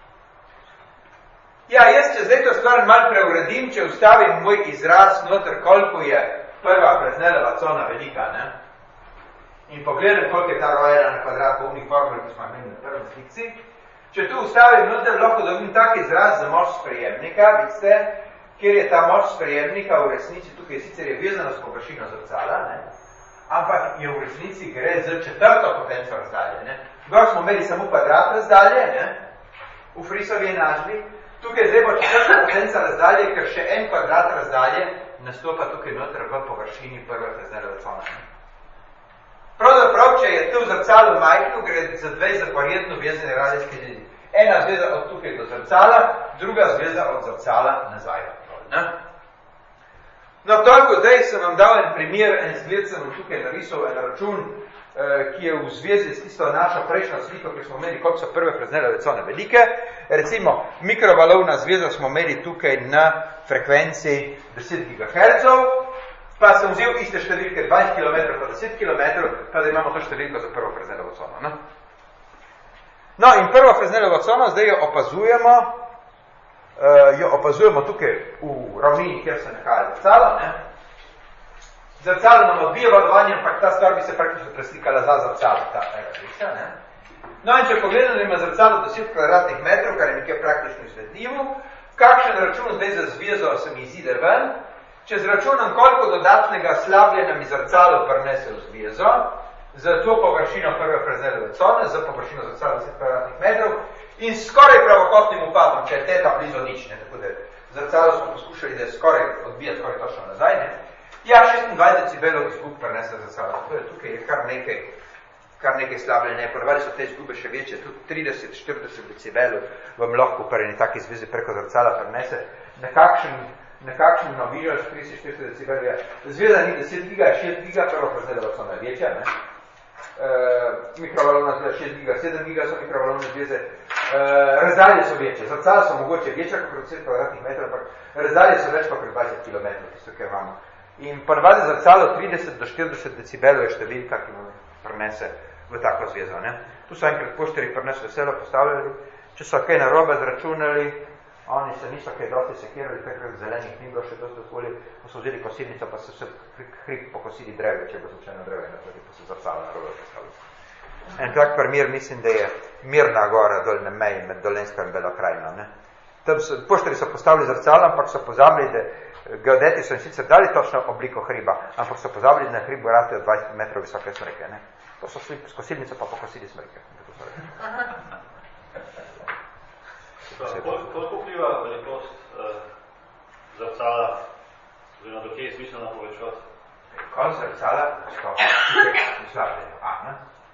Ja, jaz, če zdaj to stvar malo preuredim, če ustavim moj izraz noter, koliko je prva prezneleva cona velika, ne? In pogledam, koliko je ta rojena na kvadrat po umnih formuli, ki smo imeli na prvem slikci. Če tu ustavim noter, lahko dobim tak izraz za moč sprejemnika, vidite, kjer je ta moč sprejemnika v resnici, tukaj sicer je vezana s površino zrcala, ne? Ampak je v resnici gre za četrto potenco razdalje. Ne? Gor smo imeli samo kvadrat razdalje, ne? V frisovi enačbi. Tukaj zdaj bo četrta potenca razdalje, ker še en kvadrat razdalje nastopa tukaj noter v površini prve prezneleve cone. Pravzaprav, če je tu zrcalo majhno, gre za dve zaporedno vezane radijske zvezi. Ena zveza od tukaj do zrcala, druga zveza od zrcala nazaj. Ne? No, toliko zdaj sem vam dal en primer, en zgled sem vam tukaj narisal en račun, ki je v zvezi s tisto našo prejšnjo sliko, ki smo imeli, koliko so prve prezneleve cone velike. Recimo, mikrovalovna zveza smo imeli tukaj na frekvenci deset gigahertzov, pa sem vzel iste številke dvajset kilometrov pa deset kilometrov, pa da imamo to številko za prvo preznelevo cono. Ne? No, in prvo preznelevo cono zdaj jo opazujemo, uh, jo opazujemo tukaj v ravnini, kjer se nahaja zrcalo. Ne? Zrcalo nam odbije valovanje, ampak ta stvar bi se praktično preslikala za zrcalo. Ta, ta, ne? No, in če pogledam, da ima zrcalo deset kvadratnih metrov, kar je nekaj praktično izvedljivo, kakšen račun zdaj za zvezo se mi izide ven, če zračunam, koliko dodatnega slabljenja mi zrcalo prinese v zvezo, za to površino prve preznelove cone, za površino zrcalo deset kvadratnih metrov in skoraj pravokotnim upadom, če je teta blizu nič, ne, tako da zrcalo smo poskušali, da je skoraj odbijati skoraj točno nazaj, ne. Ja, šestindvajset decibelov izgub prinese zrcalo, to je tukaj je kar nekaj, kar nekaj slabljenja, ponavadi so te izgube še večje, tudi trideset do štirideset decibelov vam lahko pri eni taki zvezi preko zrcala prinese, nekakšen, nekakšen novižaš trideset do štirideset decibelov, zveza ni deset giga, šest giga, prvo preznelova cona je večja, ne. Uh, mikrovalovna zveza šest giga, sedem giga so mikrovalovne zveze, uh, razdalje so večje, zrcala so mogoče večja kot deset kvadratnih metrov, ampak razdalje so več kot dvajset kilometrov, tisto, kar imamo. In ponavadi zrcalo trideset do štirideset decibelov je številka, ki nam prinese v tako zvezo. Ne? Tu so enkrat pošteri prinesli veselo postavljali, če so kaj narobe zračunali, oni se niso kaj dosti sekirali, takrat zelenih ni bilo še dosti okoli, ko so vzeli kosilnico, pa so se hrib pokosili dreve, če bo slučajno dreve, naproti, pa so zrcalo narobe postavili. En tak primer mislim, da je Mirna gora dol na meji med Dolensko in Belokrajino. Ne? Tam so, pošteri so postavili zrcalo, ampak so pozabili, da geodeti so in sicer dali točno obliko hriba, ampak so pozabili, da na hribu rastejo dvajset metrov visoke smreke. Ne? To so šli s kosilnico pa pokosili smreke. Koliko vpliva velikost eh, zrcala, oziroma do kje je smiselno povečevati? Konc zrcala, što slabljenje. A, ne?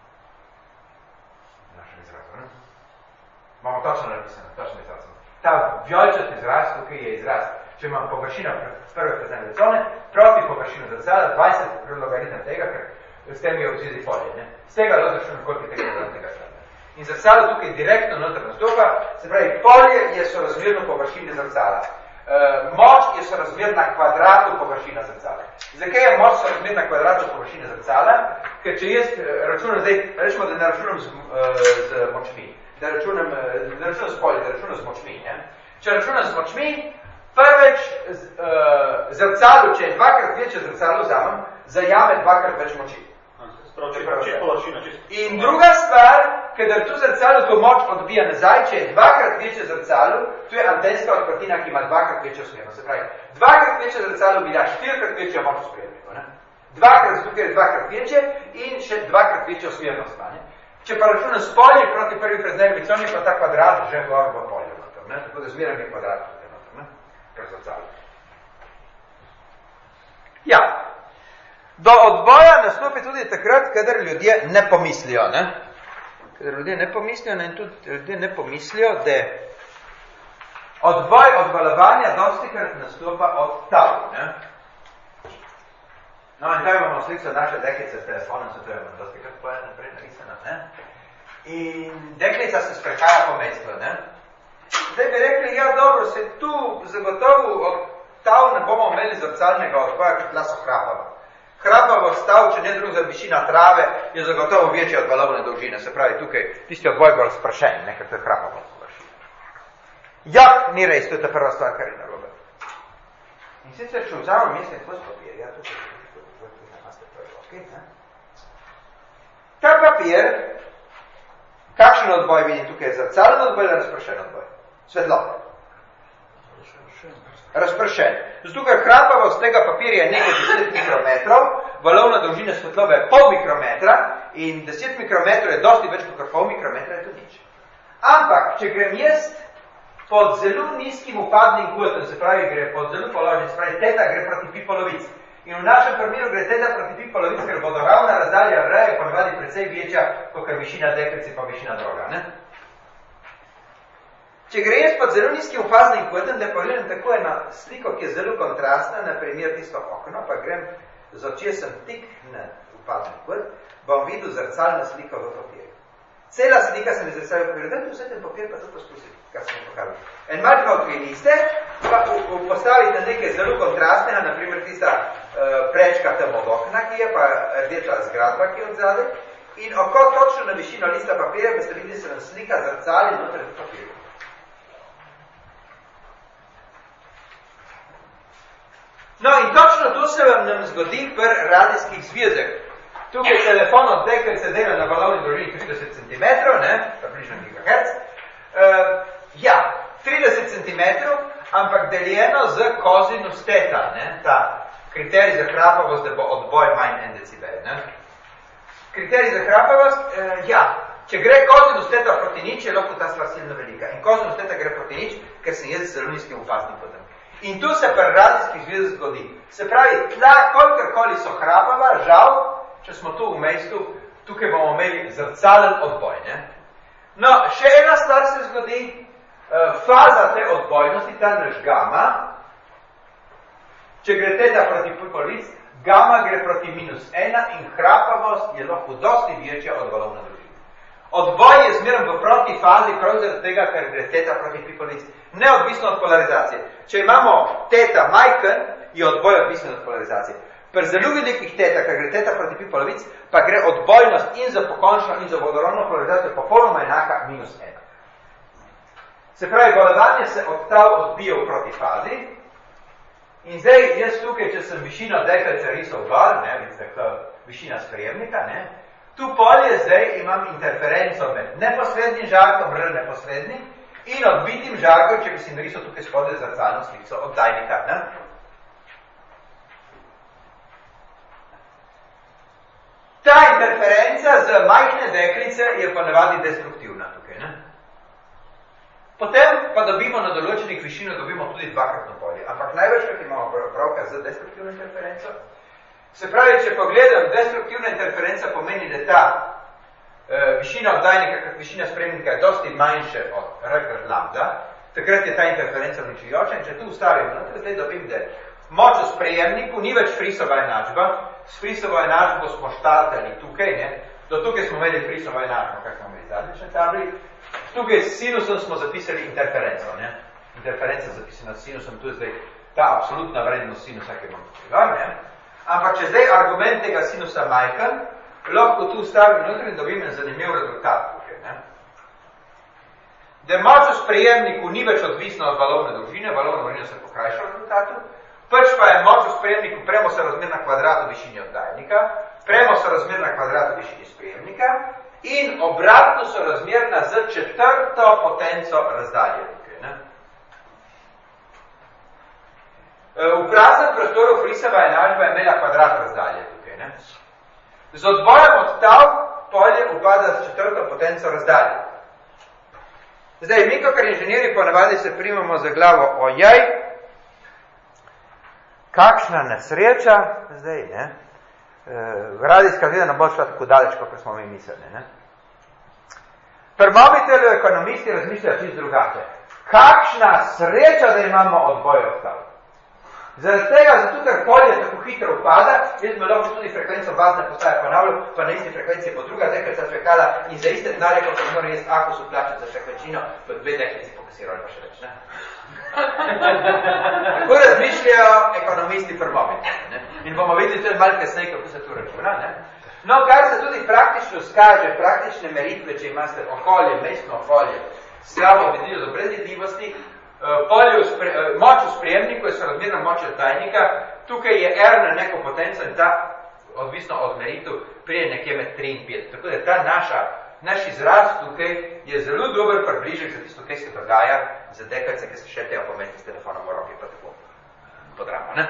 Našem izrazu, ne? Imamo točno napisano, točno izrazu. Ta vjolčast izraz, tukaj je izraz, če imam površino prve preznelove cone, proti površino zrcala, dvajset logaritma tega, ker s tem je v zvezi polje, ne? Z tega dozračunam, koliko je tega dodatnega slabljenja. In zrcalo tukaj direktno noter nastopa, se pravi, polje je sorazmerno površine zrcala. E, moč je sorazmerna kvadratu površina zrcala. Zakaj je moč sorazmerna kvadratu površine zrcala? Ker če jaz računam zdaj, rečemo, da ne računam z, z močmi, da računam, da računam z polje, da računam z močmi. Ne? Če računam z močmi, prveč z, uh, zrcalo, če je dvakrat večje zrcalo vzamem, zajame dvakrat več moči. In druga stvar, kadar tu zrcalo to moč odbija nazaj, če je dvakrat večje zrcalo, to je antenska odprtina, ki ima dvakrat večjo smernost. Se pravi, dvakrat večje zrcalo bi da štirikrat večjo moč sprejemljivo. Dvakrat, tukaj je dvakrat večje in še dvakrat večjo smernost. Ne? Če pa računam s polje proti prvi prezneljevi coni, pa ta kvadrat že gor v polje. Ne? Tako da zmeram je kvadrat tukaj noter, ne? Kar zrcalo. Ja. Do odboja nastopi tudi takrat, kadar ljudje ne pomislijo. Ne? Kadar ljudje ne pomislijo, ne? In tudi ljudje ne pomislijo, da odboj od valovanja dostikrat nastopa od tav. Ne? No, in tam imamo sliko naše deklice s telefonom, se to je dostikrat poje naprej narisano. Ne? In deklica se sprehaja po mestu. Ne? Zdaj bi rekli, ja dobro, se tu zagotovo od tav ne bomo imeli zrcalnega odboja, ker tla so hrapava. Hrapavo stav, če ne drug za višina trave, je zagotovo večja od valovne dolžine. Se pravi, tukaj tisti odboj bolj sprašen, nekaj to je hrapavo površina. Ja, ni res, to je ta prva stvar, kar je narobe. In sicer, če vzamem mestni kos papir, ja, tukaj, tukaj, tukaj, ta papir, kakšen odboj vidim tukaj, je zrcalen odboj ali razprašen odboj? Svetloba. Razprašen. Zato, ker hrapavost tega papirja je nekaj deset mikrometrov, valovna dolžina svetlobe je pol mikrometra in deset mikrometrov je dosti več kot pol mikrometra, je to nič. Ampak, če grem jaz pod zelo nizkim upadnim kotom, se pravi, gre pod zelo položen, se pravi, teta gre proti pi polovic. In v našem primeru gre teta proti pi polovic, ker bodo ravna razdalja vreje ponavadi precej večja, kot višina deklice pa višina droga. Ne? Če gre jaz pod zelo nizkim upaznim kotem, da pogledam tako eno sliko, ki je zelo kontrastna, na primer tisto okno, pa grem z očesem tik na upaznim kot, bom videl zrcalno sliko v papirju. Cela slika se mi zrcalja v papirju, da tu vse ten papir pa to poskusim, kar sem pokazal. En malčko odkleniste, pa postavite nekaj zelo kontrastnega, na primer tista uh, prečka tam od okna, ki je pa rdeča zgradba, ki je od zadaj, in oko točno na višino lista papirja, boste videli, se nam slika zrcali noter v papirju. No in točno to se vam nam zgodi pri radijskih zvezah. Tukaj telefon od deklice dela na valovni dolžini trideset centimetrov, ne, približno gigahertz. Uh, ja, trideset centimetrov, ampak deljeno z kozino steta, ne? Ta kriterij za hrapavost, da bo odboj manj en decibel. Ne? Kriterij za hrapavost, eh, ja, če gre kozino steta proti nič, je lahko ta stvar silno velika. In kozino steta gre proti nič, ker sem jaz zelo nizkim upasnim potem. In tu se pri radijskih zvezdah zgodi. Se pravi, tla, kolikorkoli so hrapava, žal, če smo tu v mestu, tukaj bomo imeli zrcalen odboj. Ne? No, še ena stvar se zgodi, faza te odbojnosti, ta naš gama, če gre teta proti polovic, gama gre proti minus ena in hrapavost je lahko dosti večja od valovne dolžine. Odboj je zmeren v protifazi, prav zaradi tega, ker gre teta proti polovic, neodvisno od polarizacije. Če imamo teta majhen, je odboj odvisen od polarizacije. Pri zelo velikih teta, ker gre teta proti pi polovic, pa gre odbojnost in za pokončno in za vodoravno polarizacijo popolnoma enaka minus ena. Se pravi, valovanje se od tal odbije v protifazi in zdaj jaz tukaj, če sem višino deklice risal gor, ne, vidite, višina sprejemnika, ne, tu polje zdaj imam interferenco med neposrednim žarkom, r neposrednim, in odbitim žarkom, če bi si narisal tukaj spodaj zrcalno sliko oddajnika. Ne. Ta interferenca z majhne deklice je ponavadi destruktivna tukaj. Ne. Potem pa dobimo na določenih višinah, dobimo tudi dvakratno polje. Ampak največkrat imamo pravka z destruktivno interferenco. Se pravi, če pogledam, destruktivna interferenca pomeni, da ta e, višina oddajnika, kot višina spremnika je dosti manjše od r krat lambda, takrat je ta interferenca uničujoča in če tu ustavim, no, tukaj dobim, da moč v sprejemniku ni več Friesova enačba, s Friesovo enačbo smo štartali tukaj, ne, do tukaj smo imeli Friesovo enačbo, kar smo imeli zadnjične tabli. Tukaj s sinusom smo zapisali interferenco. Ne? Interferenca zapisana s sinusom, tu je zdaj ta absolutna vrednost sinusa, ki imam tukaj. Ne? Ampak če zdaj argument tega sinusa majhen, lahko tu stavim notri in dobim en zanimiv rezultat tukaj. Ne? Da moč v sprejemniku ni več odvisna od valovne dolžine, valovna dolžina se pokrajša v rezultatu, pač pa je moč v sprejemniku premosorazmerna kvadratu višini oddajnika, premosorazmerna kvadratu višini sprejemnika, in obratno so razmerna z četrto potenco razdalje tukaj. Ne? V praznem prostoru Friesova enačba je imela kvadrat razdalje tukaj. Ne? Z odbojem od tav polje upada z četrto potenco razdalje. Zdaj, mi, kakor inženjeri, ponavadi se primamo za glavo, ojej, kakšna nesreča, zdaj, ne? Uh, radijska zveza ne bo šla tako daleč, kot smo mi mislili. Ne? Pri mobitelu ekonomisti razmišljajo čisto drugače. Kakšna sreča, da imamo odboj odstav. Zaradi tega, zato ker polje tako hitro upada, jaz me lahko tudi frekvenco bazne postaje ponavljal, pa na isti frekvenci po druga deklica frekala in za iste denarje, kot pa moram jaz akusu plačati za frekvenčino, pa dve deklici pokasirali pa še več. Ne? Tako razmišljajo ekonomisti pri mobitelu. In bomo videli tudi malo kasneje, kako se tu računa. Ne? No, kar se tudi praktično skaže, praktične meritve, če imate okolje, mestno okolje, slabo vidljivo do predvidljivosti, polje v spre, moč v sprejemniku je sorazmerna moč oddajnika, tukaj je R na neko potenco in ta, odvisno od meritev, prije nekje med tri in pet. Tako da ta naša, naš izraz tukaj je zelo dober približek za tisto, kaj se dogaja za deklice, ki se šetejo pometi s telefonom v roki, pa tako podrama, ne?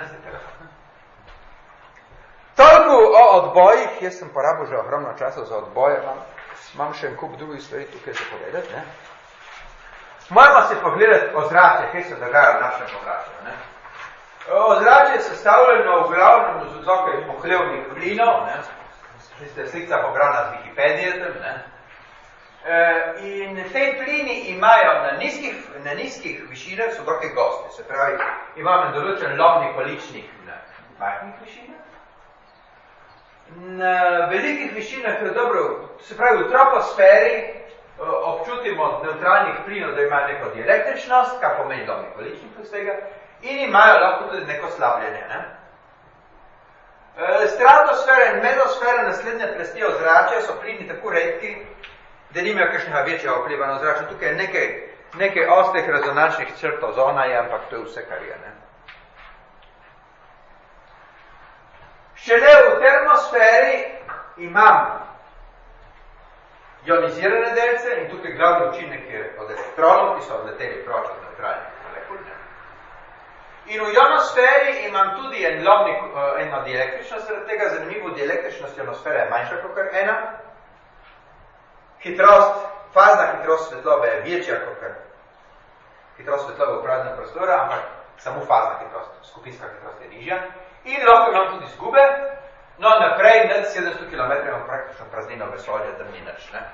Toliko o odbojih, jaz sem porabil že ogromno časa za odboje, imam, imam še en kup drugih stvari tukaj za povedati. Ne? Moramo se pogledati ozračje, kaj se dogaja v našem ozračju. Ozračje je sestavljeno v glavnem z vzokaj pohlevnih plinov, tiste slikca pobrana z Wikipedijem. Ne? E, in te plini imajo na nizkih, na nizkih višinah, so dokaj gosti, se pravi, imamo določen lomni količnik na majhnih višinah. Na velikih višinah, dobro, se pravi v troposferi, občutimo od neutralnih plinov, da imajo neko dielektričnost, kar pomeni lomni količnik iz tega, in imajo lahko tudi neko slabljenje. Ne? Stratosfera in medosfera, naslednje plasti ozračja, so plini tako redki, da nimajo kakšnega večjega vpliva na ozračje. Tukaj je nekaj, nekaj ostrih rezonančnih črt ozona, je, ampak to je vse, kar je. Ne? Šele v termosferi imam ionizirane delce in tukaj glavni učinek je od elektronov, ki so odleteli proč od neutralnih molekul. In v ionosferi imam tudi en lobnik, eno dielektričnost, zaradi tega zanimivo, dielektričnost ionosfere je manjša kot ena. Hitrost, fazna hitrost svetlobe je večja kot hitrost svetlobe v praznem prostoru, ampak samo fazna hitrost, skupinska hitrost je nižja. In lahko imam tudi izgube, no naprej, nad sedemsto kilometrov imam praktično praznino vesolja, da ni nič, ne.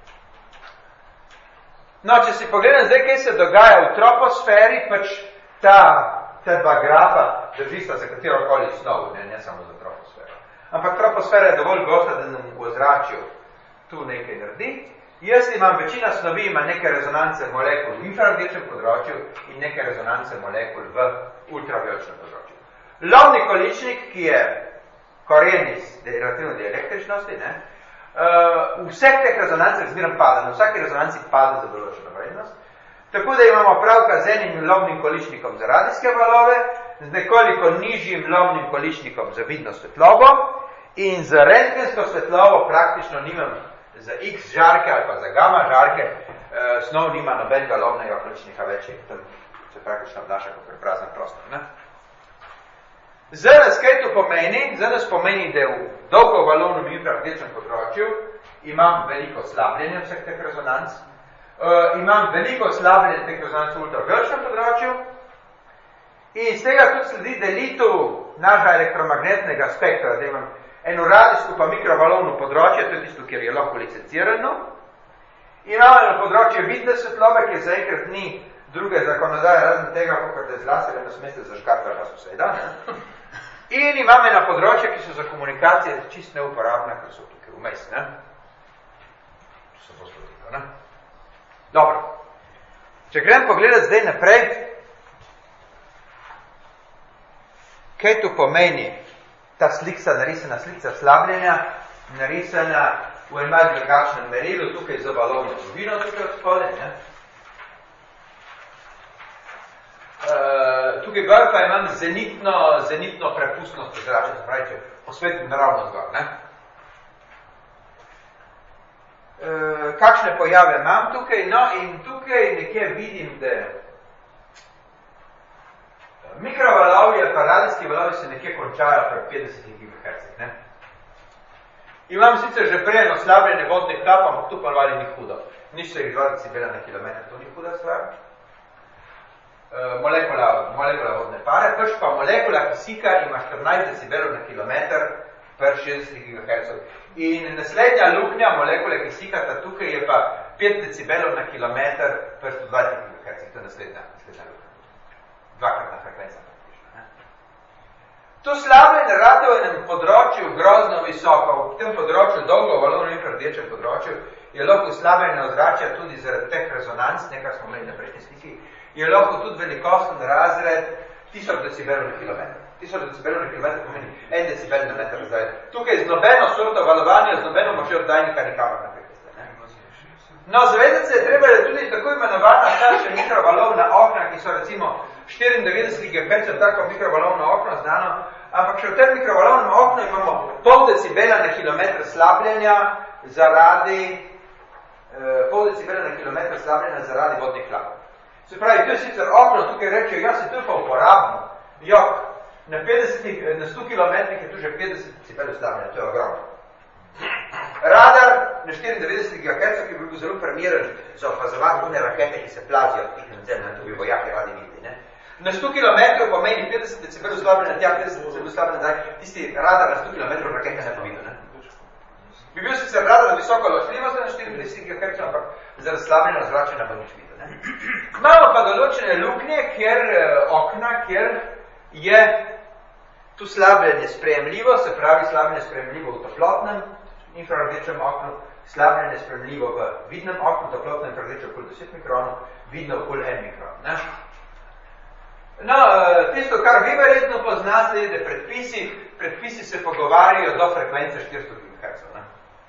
No, če si pogledam zdaj, kaj se dogaja v troposferi, pač ta, ta dva grafa držista za katerokoli snov, ne, ne samo za troposfero. Ampak troposfera je dovolj gosta, da nam v ozračju tu nekaj naredi. Jaz imam, večina snovi ima neke rezonance molekul v infrardečem področju in neke rezonance molekul v ultraviočnem področju. Lobni količnik, ki je koren iz relativne dielektričnosti, ne, v vseh teh rezonancah zmerom pada, na vsaki rezonanci pada za določeno vrednost, tako da imamo pravka z enim lobnim količnikom za radijske valove, z nekoliko nižjim lobnim količnikom za vidno svetlobo in za rentgensko svetlobo praktično nimam za X žarke ali pa za gamma žarke, eh, snov nima nobenega lobnega količnika več, tam se praktično obnaša kot prazen prostor. Ne? Za nas kaj to pomeni? Za nas pomeni, da v dolgovalovnem infrardečem področju imam veliko slabljenja vseh teh rezonanc, uh, imam veliko slabljenja teh rezonanc v ultraviočnem področju in iz tega tudi sledi delitev našega elektromagnetnega spektra, da imam eno radijsko pa mikrovalovno področje, to je tisto, kjer je lahko licencirano. Imamo eno področje vidne svetlobe, ki zaenkrat ni druge zakonodaje, razen tega, kot da je z laserja na smeste zaškartala pa soseda. In imamo eno področje, ki so za komunikacije čist neuporabne, ker so tukaj vmes, ne? Če se to zgodilo, ne? Dobro. Če grem pogledati zdaj naprej, kaj to pomeni ta slikca, narisana slikca slabljenja, narisana v en malo drugačnem merilu, tukaj za valovno turbino, tukaj od spode, ne? Uh, tukaj gor pa imam zenitno, zenitno prepustnost zrača, se pravi, če posvetim naravno zgor, ne? Uh, kakšne pojave imam tukaj? No, in tukaj nekje vidim, da mikrovalovje pa radijski valovi se nekje končajo pri petdesetih gigahertzih, ne? Imam sicer že prej eno slabljenje vodnih hlap, ampak tu ponovali ni hudo. Nič se jih dva decibela na kilometr, to ni huda stvar. Uh, molekula, molekula vodne pare, prš pa molekula kisika ima štirinajst decibelov na kilometr per šestdeset gigahertzov. In naslednja luknja molekule kisika, ta tukaj je pa pet decibelov na kilometr per sto dvajset gigahertzov. To je naslednja, naslednja luknja. Dvakratna frekvenca. To slabljenje rade v enem področju grozno visoko, v tem področju, dolgo valovno infrardečem področju, je lahko slabljenje ozračja tudi zaradi teh rezonanc, nekaj smo imeli na prejšnji sliki, je lahko tudi velikosten razred tisoč decibelov na kilometr. tisoč decibelov na kilometr pomeni en decibel na meter razdalje. Tukaj z nobeno sorto valovanja, z nobeno močjo oddajnika nikamor na prejšnji. No, zavedati se je treba, da tudi tako imenovana starša mikrovalovna okna, ki so recimo štiriindevetdeset gigahertzov, tako mikrovalovno okno znano, ampak še v tem mikrovalovnem oknu imamo pol decibela na kilometr slabljenja zaradi eh, pol decibela na kilometr slabljenja zaradi vodnih hlap. Se pravi, to je sicer okno, tukaj rečejo, ja, se to je pa uporabno. Jok, na, na sto kilometrih je tu že petdeset decibelov slabljenja, to je ogromno. Radar na štiriindevetdeset gigahertzov, ki bi bil zelo primeren za opazovati one rakete, ki se plazijo v piknem zemlju, tu bi vojaki radi videli, ne? Na sto kilometrov pomeni petdeset decibelov slabljenja, tja petdeset decibelov slabljenja, tisti radar na sto kilometrov rakete ne povido, ne? Bi bil sicer radar na visoko ločljivost na štiriindevetdeset gigahertzov, ampak za slabljenje zračenja pa nič videl, ne? Imamo pa določene luknje, kjer okna, kjer je tu slabljenje sprejemljivo, se pravi slabljenje sprejemljivo v toplotnem infrardečem oknu, slabljenje sprejemljivo v vidnem oknu, toplotnem infrardečem okoli deset mikronov, vidno okoli en mikron, ne? No, tisto, kar vi verjetno poznate, je, da predpisi, predpisi se pogovarjajo do frekvence štiristo gigahertzov, ne?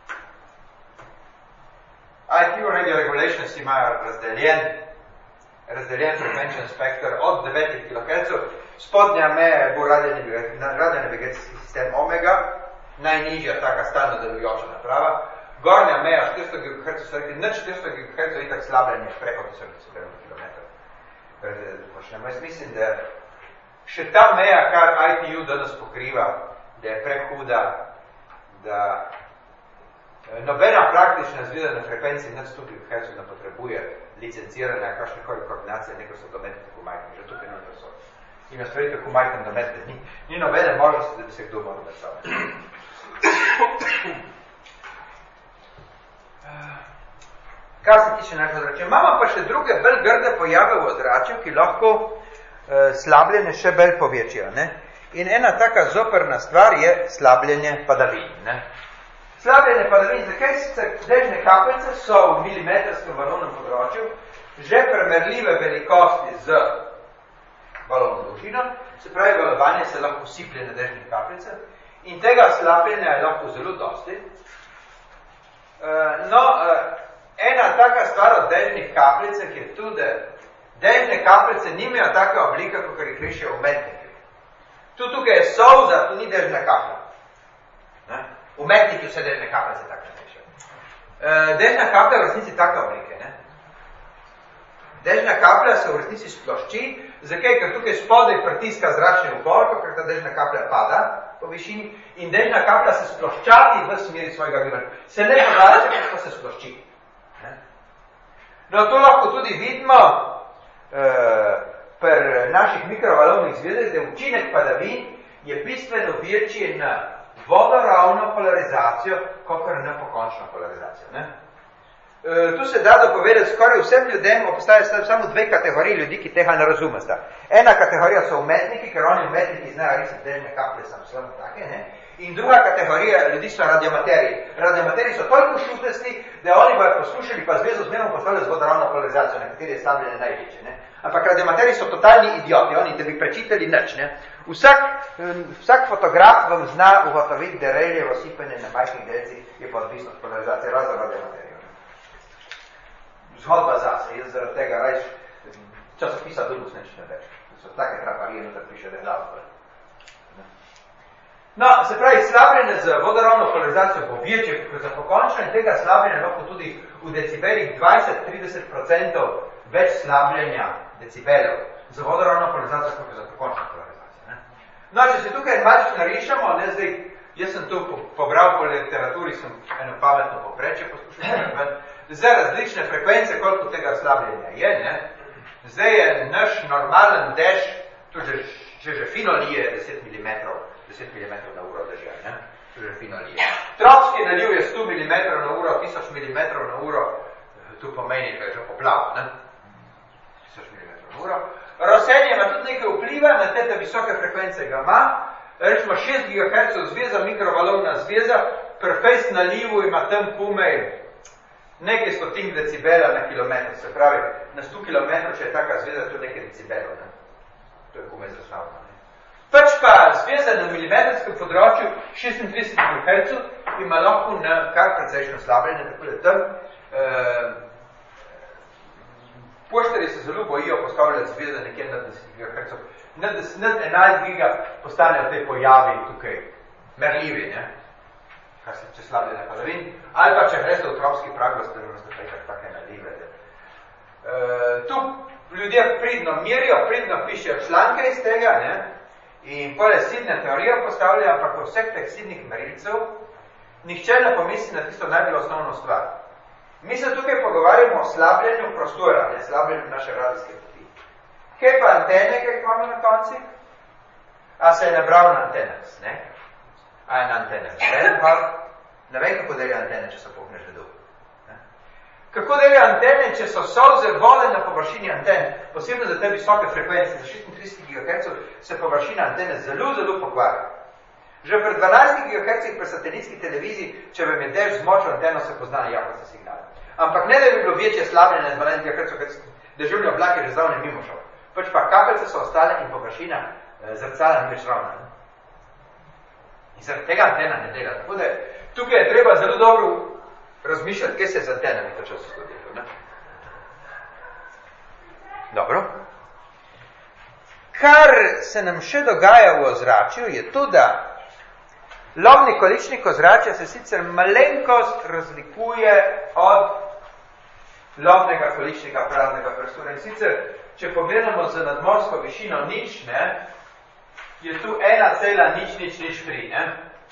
I Q radio regulations imajo razdeljen, razdeljen frekvenčen spektr od devetih kilohertzov, spodnja meja bo radionavigacijski sistem omega, najnižja taka stalno delujoča naprava, gornja meja štiristo gigahercov, so rekli, nič štiristo gigahercov je tak slabljenje preko tisoč decibelov na kilometr. Jaz mislim, da še ta meja, kar I T U danes pokriva, da je prehuda, da nobena praktična zvida na frekvenci nič sto gigahercov ne potrebuje licenciranja, kakšnekoli koordinacije, nekaj so dometi tako majhni, že tukaj noter so. In na stvari tako majhni dometi, ni, ni nobene možnosti, da bi se kdo moral med sabo. Kar se tiče našega ozračja. Imamo pa še druge bolj grde pojave v ozračju, ki lahko e, slabljenje še bolj povečajo. Ne? In ena taka zoprna stvar je slabljenje padavin. Ne? Slabljenje padavin, zakaj sicer dežne kapljice so v milimetrskem valovnem področju že primerljive velikosti z valovno dolžino, se pravi, valovanje se lahko siplje na dežnih kapljice in tega slabljenja je lahko zelo dosti. E, no, e, ena taka stvar od dežnih kapljicah je tudi, dežne kapljice nimajo take oblike, kot jih krišejo umetniki. Tu tukaj je solza, tu ni dežna kaplja. Ne? Umetniki vse dežne kapljice tako krišejo. E, dežna kaplja je v resnici take oblike. Ne? Dežna kaplja se v resnici splošči, zakaj, ker tukaj spodaj pritiska zračni upor, ker ta dežna kaplja pada po višini in dežna kaplja se sploščati v smeri svojega gibanja. Se ne podače, ker pa se splošči. No, to lahko tudi vidimo eh, pri naših mikrovalovnih zvezdah, da učinek padavin je bistveno večji na vodoravno polarizacijo, kakor na pokončno polarizacijo. Ne? E, tu se da dopovedati skoraj vsem ljudem, obstajajo samo dve kategoriji ljudi, ki tega ne razumesta. Ena kategorija so umetniki, ker oni umetniki znajo risati dežne kaplje, sam samo take, ne? In druga kategorija ljudi so radiomateriji. Radiomateriji so toliko šutesti, da oni bojo poslušali pa zvezo zmerno postavljali z vodoravno polarizacijo, na kateri je slabljenje največje. Ne? Ampak radiomateriji so totalni idioti, oni te bi prečitali nič. Ne? Vsak, vsak fotograf vam zna ugotoviti, da reljevo sipanje na majhnih delcih je pa odvisno od polarizacije, razen radiomaterijo. Zhodba zase, jaz zaradi tega rajš časopisa Dulus neč ne več. So take traparije, noter piše, da je glavo. No, se pravi, slabljenje z vodoravno polarizacijo bo večje kot za pokončno in tega slabljenja lahko tudi v decibelih dvajset do trideset procentov več slabljenja decibelov za vodoravno polarizacijo kot za pokončno polarizacijo. Ne? No, če se tukaj malce narišamo, ne zdaj, jaz sem tu pobral po literaturi, sem eno pametno poprečje poslušal, za različne frekvence, koliko tega slabljenja je, ne? Zdaj je naš normalen dež, tu že, že, že fino lije deset milimetrov, deset milimetrov na uro dežja, ne? To je fino lije. Tropski naliv je sto milimetrov na uro, tisoč milimetrov na uro, tu pomeni, da je že poplav, ne? tisoč milimetrov na uro. Rosenje ima tudi nekaj vpliva na te visoke frekvence ga ima. Rečemo šest gigahercov zveza, mikrovalovna zveza, perfejst nalivu ima tam pomej nekaj stotink decibela na kilometr. Se pravi, na sto kilometrov, če je taka zveza, to je nekaj decibelov, ne? To je pomej zastavno. Pač pa zveza na milimetrskem področju šestintrideset gigahercov ima lahko na kar precejšno slabljenje, tako da tam eh, poštarji se zelo bojijo postavljati zveze nekje nad deset gigahercov. Nad, nad enajst giga postanejo te pojavi tukaj merljivi, ne? Kar se če slabljenje padavin. Ali pa če greste v tropski prag, vas tukaj take merljive. Eh, tu ljudje pridno mirijo, pridno pišejo članke iz tega, ne? In pole sidne teorije postavljajo, ampak v vseh teh sidnih merilcev nihče ne pomisli na tisto najbolj osnovno stvar. Mi se tukaj pogovarjamo o slabljenju prostora, ne slabljenju naše radijske poti. Kaj pa antene, kaj imamo na konci? A se je nabral na antenah, ne? A je na antenah. Ne vem, kako delijo antene, če so pohneš ledu. Kako delijo antene, če so solze vole na površini anten, posebno za te visoke frekvence, za šestintrideset gigahercov, se površina antene zelo, zelo pokvari. Že pri dvanajstih gigahercih pri satelitski televiziji, če vam je dež z močjo anteno, se pozna na jakosti signala. Ampak ne da bi bilo večje slabljenje na dvanajst gigahercov, ker deževni oblak je že zdavne mimo šel. Pač pa kapljice so ostale in površina eh, zrcala ni več ravna. Ne? In zaradi tega antena ne dela. Tako da tukaj je treba zelo dobro razmišljati, kaj se je z antenami to čas zgodilo. Ne? Dobro. Kar se nam še dogaja v ozračju, je to, da Lomni količnik ozračja se sicer malenkost razlikuje od lomnega količnika praznega prostora. In sicer, če pogledamo za nadmorsko višino nič, ne, je tu ena cela nič, nič, nič tri. Ne.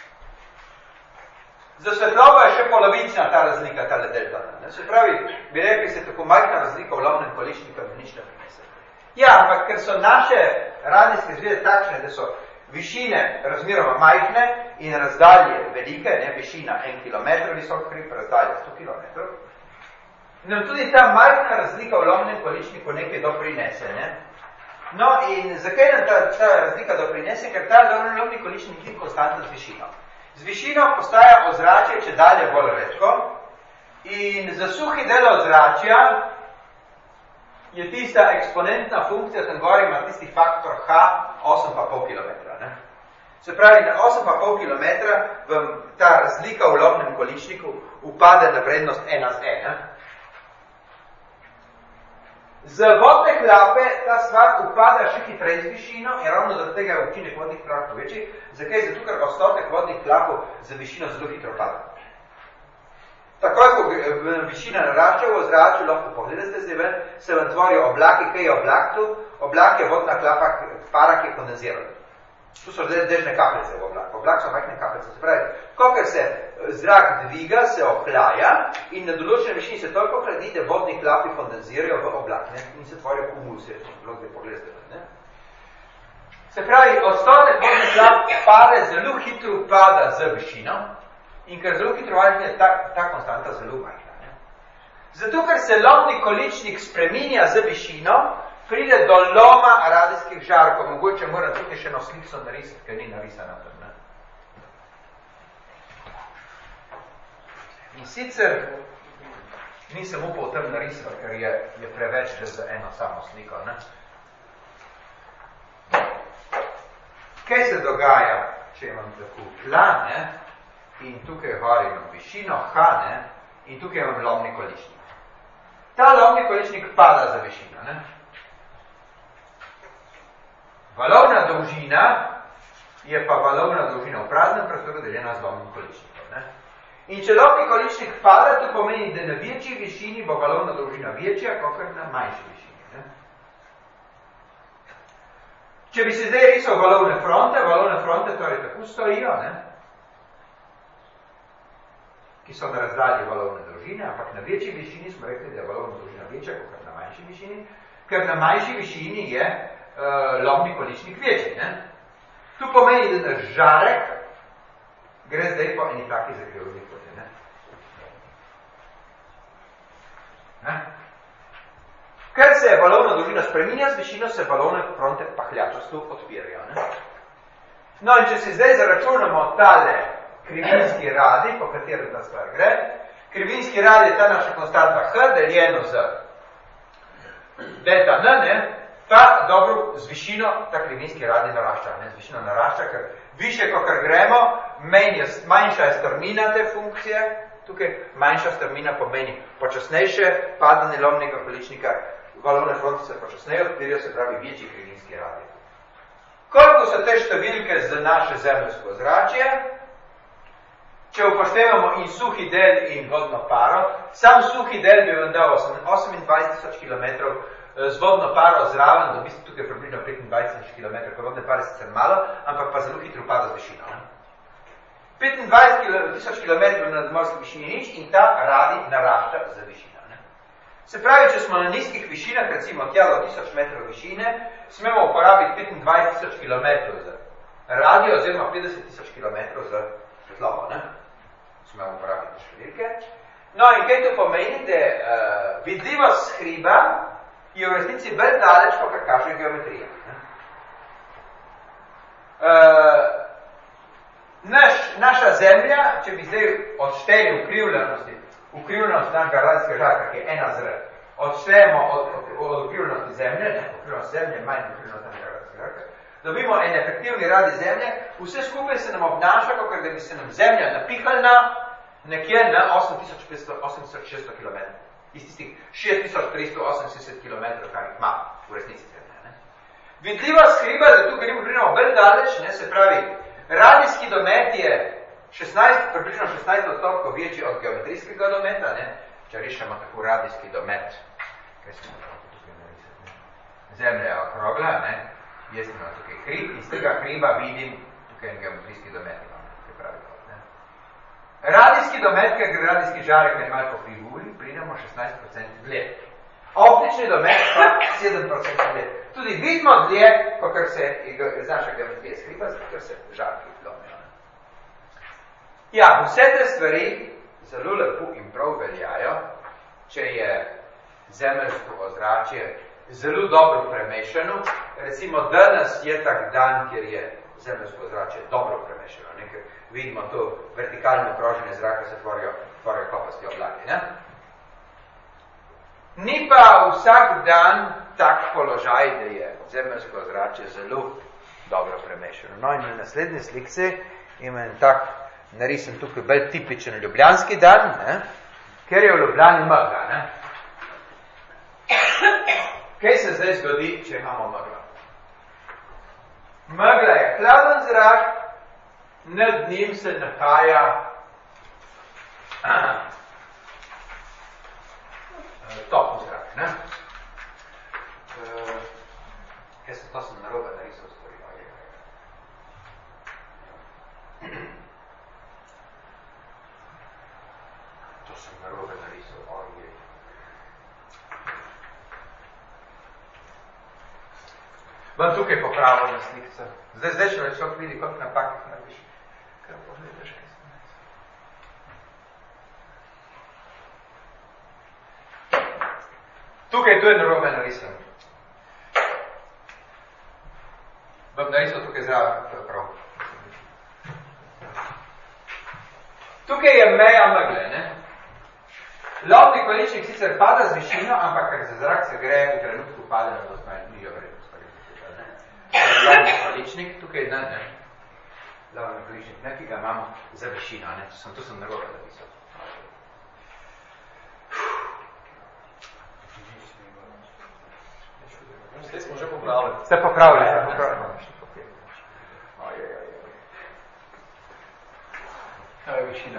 Za svetlobo je še polovična ta razlika, ta delta. Ne. Se pravi, bi rekli se tako majhna razlika v lomnem količniku, da nič ne prinese. Ja, ampak ker so naše radijske zveze takšne, da so višine razmeroma majhne in razdalje velike, ne, višina en kilometer visok hrib, razdalje sto kilometrov, nam tudi ta majhna razlika v lomnem količniku nekaj doprinese. Ne. No in zakaj nam ta, ta razlika doprinese? Ker ta lomni količnik je konstantno z višino. Z višino postaja ozračje če dalje bolj redko in za suhi del ozračja je tista eksponentna funkcija, tam gor ima tisti faktor H osem pa pol kilometra. Ne? Se pravi, na osem pa pol kilometra vam ta razlika v lomnem količniku upade na vrednost ena z ena. Z vodne hlape ta stvar upada še hitreje z višino in ravno zaradi tega je učinek vodnih hlapov večji. Zakaj? Zato, ker odstotek vodnih hlapov za višino zelo hitro pada. Takoj, ko višina narašča v ozračju, lahko pogledate zdaj ven, se vam tvorijo oblaki. Kaj je oblak tu? Oblak je vodna hlapa para, ki je kondenziran. Tu so dežne kapljice v oblaku. Oblak so majhne kapljice. Se pravi, ko se zrak dviga, se ohlaja in na določene višini se toliko hladi, da vodni hlapi kondenzirajo v oblak, ne? In se tvorijo kumulse, lahko zdaj pogledate. Ne? Se pravi, odstotek vodne hlap pare zelo hitro pada z višino in ker zelo hitro pada, je ta, ta konstanta zelo majhna. Ne? Zato, ker se lomni količnik spreminja z višino, pride do loma radijskih žarkov. Mogoče moram tukaj še eno sliko narisati, ker ni narisana tam. Ne? In sicer nisem upal tam narisati, ker je, je preveč za eno samo sliko. Ne? Kaj se dogaja, če imam tako tla, ne? In tukaj gori imam višino H, ne? In tukaj imam lomni količnik. Ta lomni količnik pada za višino. Ne? Valovna dolžina je pa valovna dolžina v praznem prostoru deljena z lomnim količnikom. Ne? In če lomni količnik pada, to pomeni, da na večji višini bo valovna dolžina večja, kakor na manjši višini. Ne? Če bi se zdaj risal valovne fronte, valovne fronte torej tako stojijo, ne? Ki so na razdalji valovne dolžine, ampak na večji višini smo rekli, da je valovna dolžina večja, kakor na manjši višini, ker na manjši višini je Uh, lomni količnik večji. Ne? Tu pomeni, da na žarek gre zdaj po eni taki zakrivni poti. Ne? Ne? Ker se valovna dolžina spreminja z višino, se valovne fronte pahljačasto odpirajo. Ne? No in če si zdaj zaračunamo tale krivinski radi, po katerem ta stvar gre, krivinski radi je ta naša konstanta H, deljeno z delta N, ne? Ta dobro z višino, ta krivinski radi narašča, ne, z višino narašča, ker više, kakor gremo, je, manjša je strmina te funkcije, tukaj manjša strmina pomeni počasnejše padanje lomnega količnika, valovne fronte se počasneje odpirijo, se pravi večji krivinski radi. Koliko so te številke za naše zemljsko ozračje? Če upoštevamo in suhi del in vodno paro, sam suhi del bi vam dal osemindvajset tisoč kilometrov z vodno paro zraven, da v bistvu tukaj približno petindvajset tisoč kilometrov, ker vodne pare sicer malo, ampak pa zelo hitro pada z višino. Ne? petindvajset tisoč kilometrov na nadmorski višini nič in ta radi narašča z višino. Ne? Se pravi, če smo na nizkih višinah, recimo tja do tisoč metrov višine, smemo uporabiti petindvajset tisoč kilometrov za radio oziroma petdeset tisoč kilometrov za svetlobo. Ne? Smemo uporabiti številke. No in kaj to pomeni, da uh, vidljivost hriba je v resnici bolj daleč, kot kaže geometrija. Uh, naš, naša zemlja, če bi zdaj odšteli ukrivljenosti, ukrivljenost našega radijskega žarka, ki je ena z R, odštejemo od, od, od ukrivljenosti zemlje, ne, ukrivljenost zemlje, manj ukrivljenost našega radijskega žarka, dobimo en efektivni radi zemlje, vse skupaj se nam obnaša, kot da bi se nam zemlja napihalna nekje na osem tisoč petsto do osem tisoč šeststo kilometrov. Iz tistih šest tisoč tristo osemdeset kilometrov, kar jih ima v resnici. Ne? Vidljivost hriba, da tu gremo bolj daleč, ne, se pravi, Radijski domet je šestnajst, približno šestnajst odstotkov večji od geometrijskega dometa, ne? Če rišemo tako radijski domet, kaj smo tukaj narisati, ne? Zemlja je okrogla, ne? Jaz imam tukaj hrib, iz tega hriba vidim tukaj en geometrijski domet imam, kaj pravi kot, ne? Radijski domet, ker gre radijski žarek je malo po krivulji, pridemo šestnajst procent dlje. Optični domet pa sedem procent dlje. Tudi vidimo dlje, kakor se iz naša geometrija skripa, ker se žarki lomijo. Ja, vse te stvari zelo lepo in prav veljajo, če je zemeljsko ozračje zelo dobro premešano. Recimo danes je tak dan, kjer je zemeljsko ozračje dobro premešano. Nekaj vidimo to vertikalno kroženje zraka, se tvorijo, tvorijo kopasti oblaki. Ne? Ni pa vsak dan tak položaj, da je zemeljsko ozračje zelo dobro premešano. No in na naslednji slikci imam tak narisen tukaj bolj tipičen ljubljanski dan, ne? Ker je v Ljubljani megla. Ne? Kaj se zdaj zgodi, če imamo meglo? Megla je hladen zrak, nad njim se nahaja topni zrak. Ne? Kaj se to sem narobe narisal stvari? To sem narobe narisal, ojej. Vam tukaj popravil na slikce. Zdaj, zdaj še več človek vidi, koliko napakih narediš. Kaj pogledaš, kaj sem narisal. Tukaj to je narobe narisal. Vam narisal tukaj zraven, to je prav. Tukaj je meja megle, ne? Lobni količnik sicer pada z višino, ampak ker za zrak se gre v trenutku pade na dost nižjo vrednost. Lobni količnik, tukaj ne, ne. Lobni količnik, ne, ki ga imamo za višino, ne. To sem, to sem narobe narisal. Zdaj smo že popravili. Ste popravili, ste popravili. To je višina.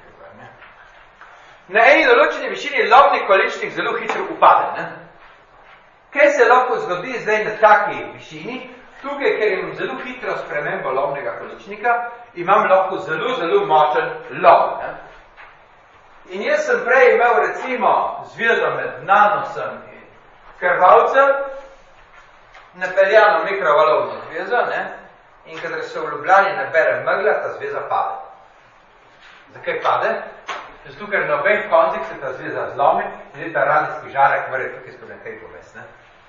Na eni določeni višini lobni količnik zelo hitro upade. Ne? Kaj se lahko zgodi zdaj na taki višini? Tukaj, ker imam zelo hitro spremembo lobnega količnika, imam lahko zelo, zelo močen lob. Ne? In jaz sem prej imel recimo zvezo med nanosom in krvalcem, napeljano mikrovalovno zvezo, ne? In kadar se v Ljubljani nabere megla, ta zveza pade. Zakaj pade? Zato, ker na obeh koncih se ta zveza zlomi in je ta radijski žarek mora tukaj skozi nekaj poves. Ne?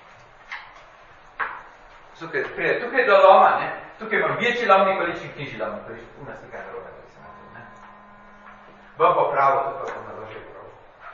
Tukaj, prije, tukaj do loma, ne? Tukaj imam večji lomni količnik, nižji lomni količnik. U nas nekaj narobe, da se ne. Bom popravil, tukaj bom naložil prav.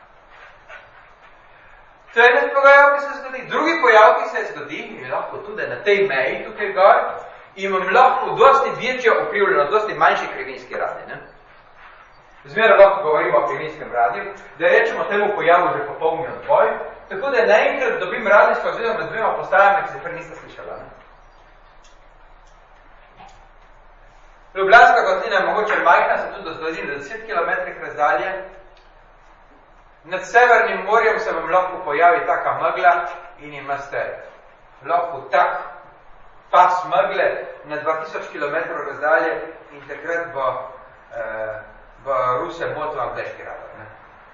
To je en pojav, ki se zgodi. Drugi pojav, ki se zgodi, je lahko tudi na tej meji tukaj gor, imam lahko dosti večjo ukrivljeno, dosti manjši krivinski radi. Ne? Zmeraj lahko govorimo o krivinskem radiju, da rečemo temu pojavu že popolni odboj, tako da naenkrat dobim radijsko zvezo med dvema postajami, ki se prej niste slišala. Ne? Ljubljanska kotlina je mogoče majhna, se tudi dozgodi na deset kilometrih razdalje. Nad Severnim morjem se vam lahko pojavi taka megla in imate lahko tak pas megle na dva tisoč kilometrov razdalje in takrat bo eh, v Ruse motila angleški radar. Ne?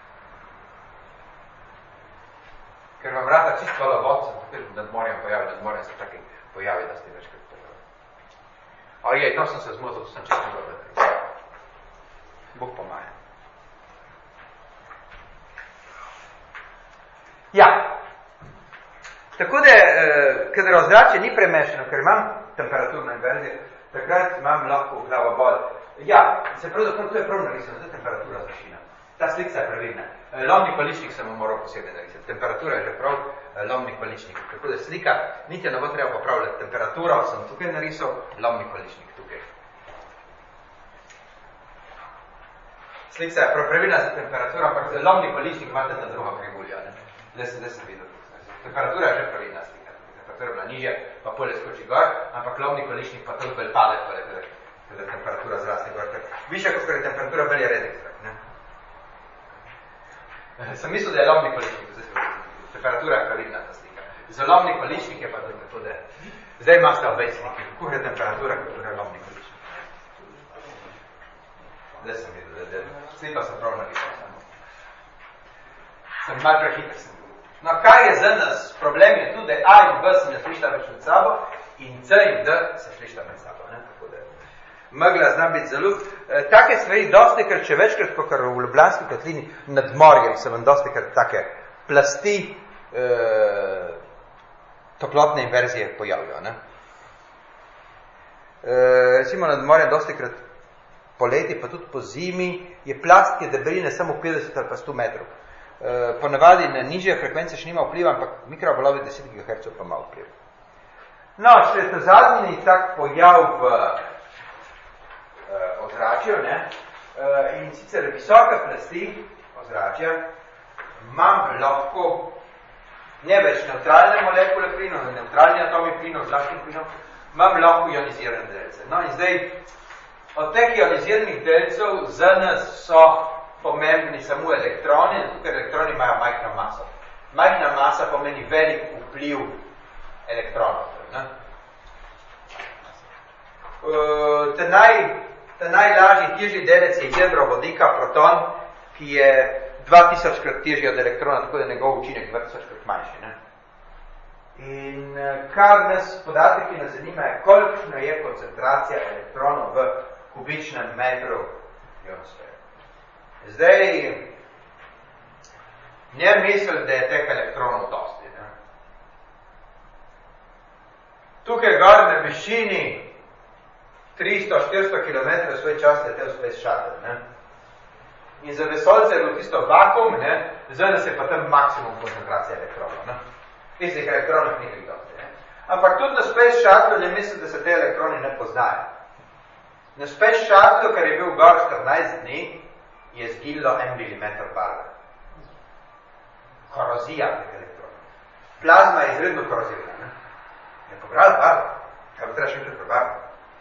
Ker vam rada čisto labot, sem tukaj nad morjem pojavil, nad morjem se taki pojavi, da ste večkrat pojavi. Ojej, to sem se zmotil, to sem čisto dobro. Bog pomaja. Ja. Tako da, eh, kadar ozračje ni premešano, ker imam temperaturno inverzijo, takrat imam lahko glavobol. Ja, se pravzaprav to je prav narisano, to je temperatura zvišina. Ta slika je pravilna. Lomni količnik sem moral posebej narisati. Temperatura je že prav lomni količnik. Tako da slika, niti ne bo treba popravljati. Temperaturo sem tukaj narisal, lomni količnik tukaj. Slika je prav pravilna za temperaturo, ampak za lomni količnik imate ta druga krivulja. Zdaj sem, zdaj sem videl. Temperatura je že pravilna slika. Temperatura je bila nižja, pa polje skoči gor, ampak lomni količnik pa tudi bolj pade, pole, kada temperatura zraste gor. Višja, kot je temperatura, bolj je redek zrak. Ne? Sem mislil, da je lomni količnik, temperatura je pravilna ta slika. Za lomni količnik je pa to, da zdaj imate obvesniki, kako je temperatura, kako je lomni količnik. Zdaj sem videl, da slika sem prav napisal. Sem malo prehiter sem. No, kaj je za nas? Problem je tudi, da A in B se ne slišta več med sabo in C in D se slišta med sabo. Ne? Tako da megla zna biti zelo. E, take stvari dosti, ker če večkrat, kot v Ljubljanski kotlini nad morjem, se vam dosti, ker take plasti e, toplotne inverzije pojavijo. Ne? E, recimo nad morjem dosti krat poleti, pa tudi po zimi, je plast, ki je debeline samo petdeset ali pa sto metrov. Uh, ponavadi na nižje frekvence še nima vpliva, ampak mikrovalovi deset gigahertzov pa ima vpliv. No, še je to zadnji tak pojav v uh, ozračju, ne? Uh, in sicer visoke plasti ozračja imam lahko ne več neutralne molekule plinov, neutralni atomi plinov, zračnih plinov, imam lahko ionizirane delce. No, in zdaj, od teh ioniziranih delcev za nas so pomembni samo elektroni, tukaj elektroni imajo majhno maso. Majhna masa pomeni velik vpliv elektronov. Ne? Te, naj, te najlažji težji delec je jedro vodika, proton, ki je dva tisoč krat težji od elektrona, tako da je njegov učinek dva tisoč krat manjši. Ne? In kar nas podatek, ki nas zanima, je, kolikšna je koncentracija elektronov v kubičnem metru ionosfere. Zdaj, ne mislim, da je teh elektronov dosti. Ne? Tukaj gor na višini tristo do štiristo kilometrov svoj čas letel Space Shuttle. Ne? In za vesoljce je bilo tisto vakuum, ne? Zdaj nas je pa tam maksimum koncentracije elektronov. Ne? Tistih elektronov ni dosti. Ne? Ampak tudi na Space Shuttle ne mislim, da se te elektroni ne poznajo. Na Space Shuttle, ker je bil gor štirinajst dni, je zgililo en milimeter barve. Korozija teh elektronov. Plazma je izredno korozivna. Ne? Je pobrala barve. Kaj bo treba še enkrat prebarvati?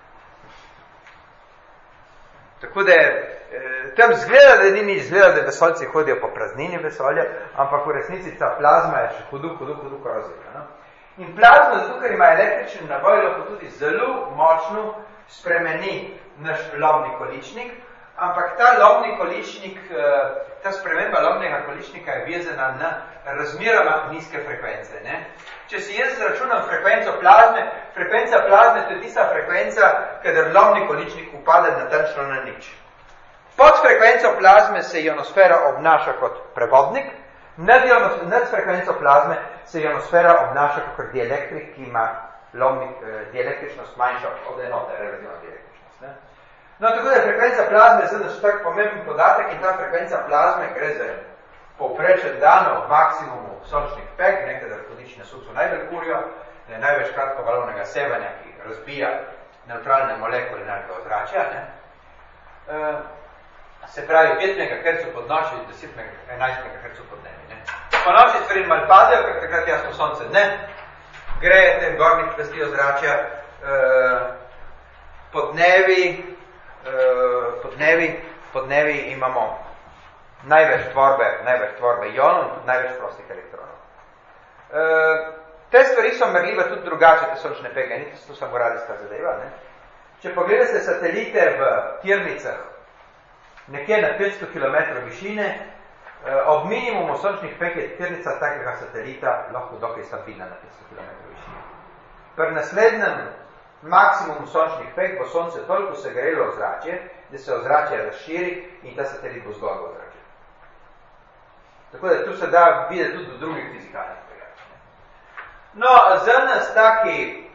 Tako da eh, tam zgleda, da ni ni izgleda, da vesoljci hodijo po praznini vesolja, ampak v resnici ta plazma je še hudu, hudu, hudu korozivna. Ne? In plazma, zato ker ima električni naboj, lahko tudi zelo močno spremeni naš lomni količnik, ampak ta lomni količnik, ta sprememba lomnega količnika je vezana na razmeroma nizke frekvence. Ne? Če si jaz zračunam frekvenco plazme, frekvenca plazme je tista frekvenca, kadar lomni količnik upade natančno na nič. Pod frekvenco plazme se ionosfera obnaša kot prevodnik, nad, nad frekvenco plazme se ionosfera obnaša kot dielektrik, ki ima lomnik, dielektričnost manjša od enote, relativno dielektričnost. Ne? No, tako da frekvenca plazme je zelo tak pomemben podatek in ta frekvenca plazme gre za povprečen dan v maksimumu sončnih peg, nekaj kodične sucu najbolj kurijo, da je največ kratkovalovnega sevanja, ki razbija neutralne molekule našega ozračja. Ne? Uh, se pravi pet megahertzov pod noči in deset, enajst megahertzov pod dnevi. Ne? Po noči stvari malo padejo, ker takrat jasno sonce ne, gre te gornjih plasti ozračja, uh, pod dnevi Po dnevi, po dnevi imamo največ tvorbe, največ tvorbe ionov in tudi največ prostih elektronov. E, te stvari so merljive tudi drugače, te sončne pege, ni to samo radijska zadeva. Ne? Če pogledate satelite v tirnicah, nekje na petsto kilometrov višine, e, ob minimumu sončnih peg je tirnica takega satelita lahko dokaj stabilna na petsto kilometrov višine. Pri naslednjem maksimum sončnih peg bo sonce toliko segrelo ozračje, da se ozračje razširi in ta satelit bo zgolj v ozračju. Tako da tu se da videti tudi do drugih fizikalnih pega. No, za nas taki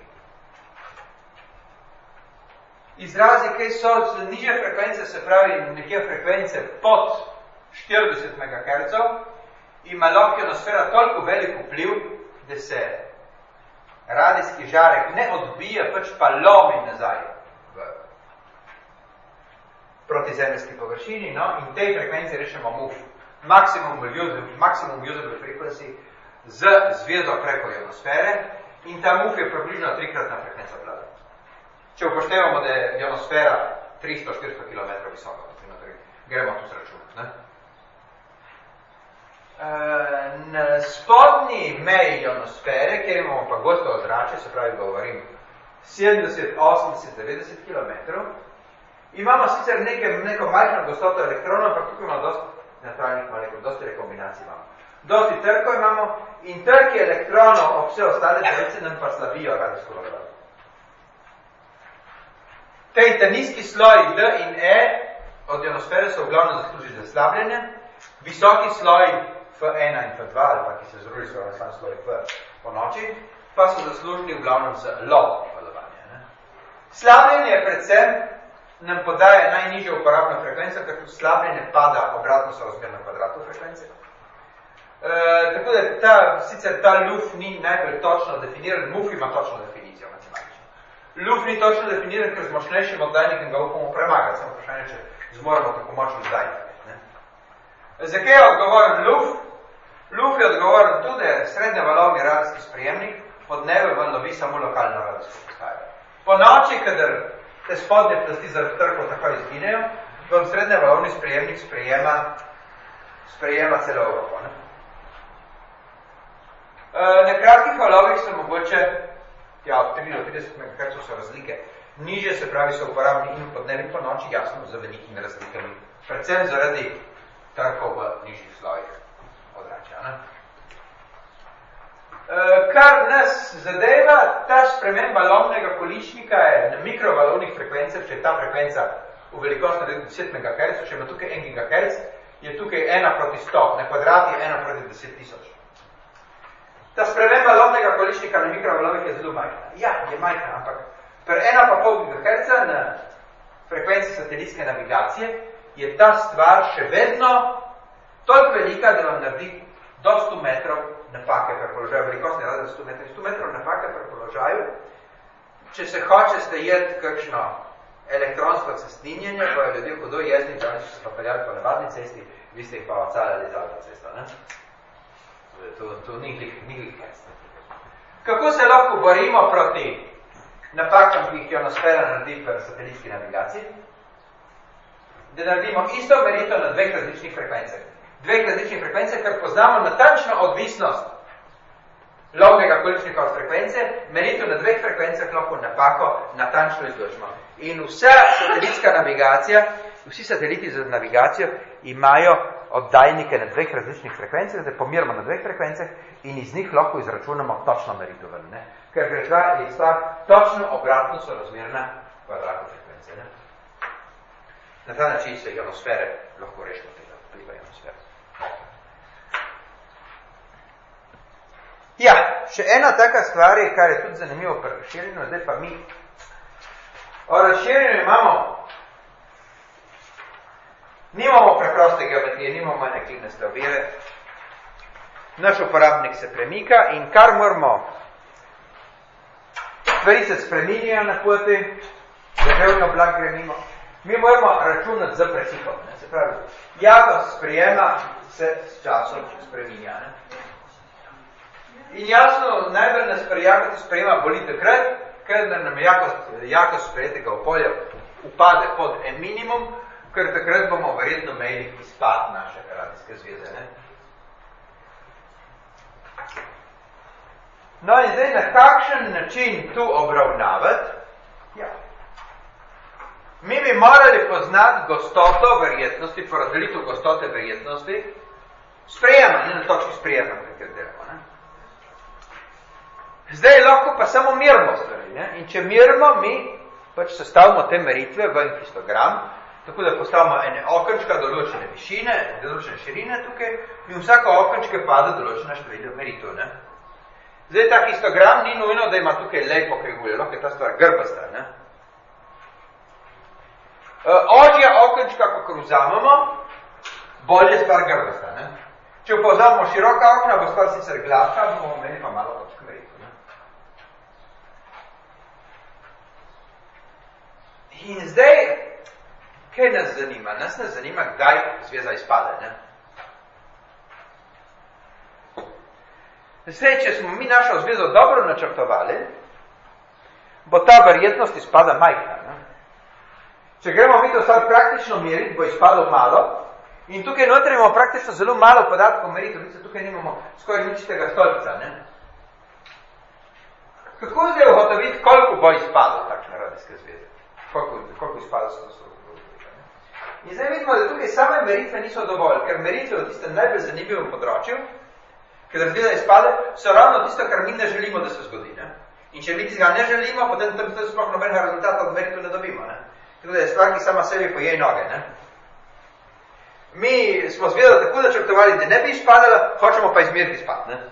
izrazi, kaj so nižje frekvence, se pravi nekje frekvence pod štirideset megahertzov, ima lahko ionosfera toliko velik vpliv, da se radijski žarek ne odbija, pač pa lomi nazaj v protizemeljski površini, no, in tej frekvenci rešemo M U F, maximum usable, maximum usable frequency, z zvezdo preko ionosfere, in ta M U F je približno trikratna frekvenca plazme. če upoštevamo, da je ionosfera tristo do štiristo kilometrov visoka, gremo tu sračunati. Ne? Na spodnji meji ionosfere, kjer imamo pa gosto ozračje, se pravi govorim sedemdeset, osemdeset, devetdeset kilometrov, imamo sicer neke, neko majhno gostoto elektronov, ampak tukaj imamo dosti neutralnih molekul, dosti rekombinacij imamo. Dosti trkov imamo in trki elektronov ob vse ostale delce nam pa slabijo radijsko valovanje. Tej ta nizki sloj D in E od ionosfere so v glavnem zaslužili za slabljenje, visoki sloj F ena in F dva, ali pa ki se zruži skoraj sam sloj F po noči, pa so zaslužili v glavnem za low valovanje. Ne? Slabljenje predvsem nam podaja najnižjo uporabno frekvenco, ker tudi slabljenje pada obratno sorazmerno kvadratu frekvence. E, tako da ta, sicer ta luf ni najbolj točno definiran, muf ima točno definicijo matematično. Luf ni točno definiran, ker z močnejšim oddajnikom ga upamo premagati, samo vprašanje, če zmoremo tako močni oddajnik. Zakaj je odgovoren luf? Luf je odgovoren tudi, da je srednje valovni radijski sprejemnik, pod dneve vam lovi samo lokalno radijsko postajo. Po noči, kadar te spodnje plasti zaradi trkov tako izginejo, vam srednje valovni sprejemnik sprejema, sprejema celo Evropo. Ne? E, na kratkih valovih so mogoče, ja, od tri do trideset megahertzov so razlike. Nižje se pravi so uporabni in po dnevi po noči, jasno z velikimi razlikami. Predvsem zaradi trkov v nižjih slojih odračja. Ne? E, kar nas zadeva, ta sprememba lomnega količnika je na mikrovalovnih frekvencah, če je ta frekvenca v velikosti deset megahertzov, če ima tukaj en gigahertz, je tukaj ena proti sto, na kvadrat je ena proti deset tisoč. Ta sprememba lomnega količnika na mikrovalovih je zelo majhna. Ja, je majhna, ampak pri ena pa pol gigaherca na frekvenci satelitske navigacije je ta stvar še vedno toliko velika, da vam naredi do sto metrov napake pri položaju, velikostni razred sto metrov, sto metrov napake pri položaju. Če se hoče stajeti kakšno elektronsko cestninjenje, pa je ljudje hudo jezni, danes so se pa peljali po navadni cesti, vi ste jih pa odcaljali z avtocesto. To, to ni glih hec. Kako se lahko borimo proti napakam, ki jih ionosfera naredi pri satelitski navigaciji? Da naredimo isto meritev na dveh različnih frekvencah. Dveh različnih frekvencah, ker poznamo natančno odvisnost lomnega količnika od frekvence, meritev na dveh frekvencah lahko napako natančno izložimo. In vsa satelitska navigacija, vsi sateliti za navigacijo imajo oddajnike na dveh različnih frekvencah, da pomiramo na dveh frekvencah in iz njih lahko izračunamo točno meritev. Ne? Ker gre je stvar točno obratno sorazmerna kvadratu frekvence. Ne? Na ta način se ionosfere lahko rešimo tega vpliva ionosfere. Ja, še ena taka stvar je, kar je tudi zanimivo pri razširjenju, zdaj pa mi. O razširjenju imamo, nimamo preproste geometrije, nimamo neklineste ovire, naš uporabnik se premika in kar moramo, stvari se spreminjajo na poti, državno blag gre mimo, mi moramo računati z presihom, ne? Se pravi, jakost sprijema se s časom spreminja. Ne? In jasno, najbolj nas pri jakosti sprijema boli takrat, ker nam jakost, jakost sprejetega okolja upade pod en minimum, ker takrat bomo verjetno imeli izpad naše radijske zveze. Ne? No in zdaj na kakšen način tu obravnavati? Ja. Mi bi morali poznati gostoto verjetnosti, porazdelitev gostote verjetnosti, sprejema, ne na točki sprejema, ker delamo. Ne? Zdaj lahko pa samo merimo stvari. Ne? In če merimo, mi pač sestavimo te meritve v en histogram, tako da postavimo ene okenčka, določene višine, določene širine tukaj, in vsako okenčke pada določena število meritev. Ne? Zdaj, ta histogram ni nujno, da ima tukaj lepo krivulje, lahko je ta stvar grbasta. Ne? Uh, ožja okenčka, kakor vzamemo, bolje stvar grbasta. Ne? Če pa vzamemo široka okna, bo stvar sicer gladka, bomo imeli pa malo točk meritev. In zdaj, kaj nas zanima? Nas nas zanima, kdaj zveza izpade. Ne? Zdaj, če smo mi našo zvezo dobro načrtovali, bo ta verjetnost izpada majhna. Ne? Če gremo mi to stvar praktično meriti, bo izpadlo malo, in tukaj notri imamo praktično zelo malo podatkov meritev, mi se tukaj nimamo skoraj nič tega stolpca. Ne? Kako zdaj ugotoviti, koliko bo izpadlo takšne radijske zveze? Koliko, koliko izpadlo so to strogo? In zdaj vidimo, da tukaj same meritve niso dovolj, ker meritve v tistem najbolj zanimivem področju, ker razgleda izpade, so ravno tisto, kar mi ne želimo, da se zgodi. Ne? In če mi tega ne želimo, potem tam sploh nobenega rezultata od meritve ne dobimo. Ne? Tako da je stvar, ki sama sebi pojej noge. Ne? Mi smo zvedali tako načrtovali, da ne bi izpadala, hočemo pa izmeriti izpad. Ne?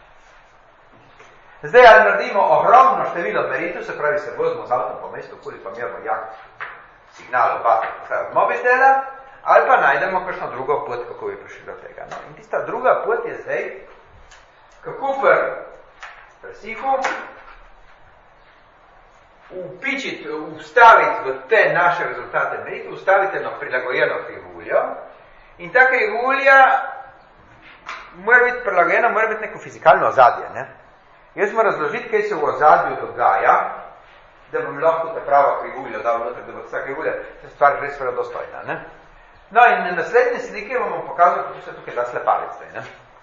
Zdaj, ali naredimo ogromno število meritev, se pravi, se vozimo z avtom po mestu, koli pa merimo jak signal od mobitela, ali pa najdemo kakšno drugo pot, kako bi prišli do tega. No, in tista druga pot je zdaj, kako pri presihu upičiti, ustaviti v te naše rezultate meritev, ustaviti eno prilagojeno krivuljo, in ta krivulja mora biti prilagojena, mora biti neko fizikalno ozadje. Ne? Jaz moram razložiti, kaj se v ozadju dogaja, da bom lahko ta prava krivulja dal noter, da bo ta krivulja stvar res verodostojna. Ne? No in na naslednji sliki vam bom pokazal, kako se tukaj da slepalec. Ne?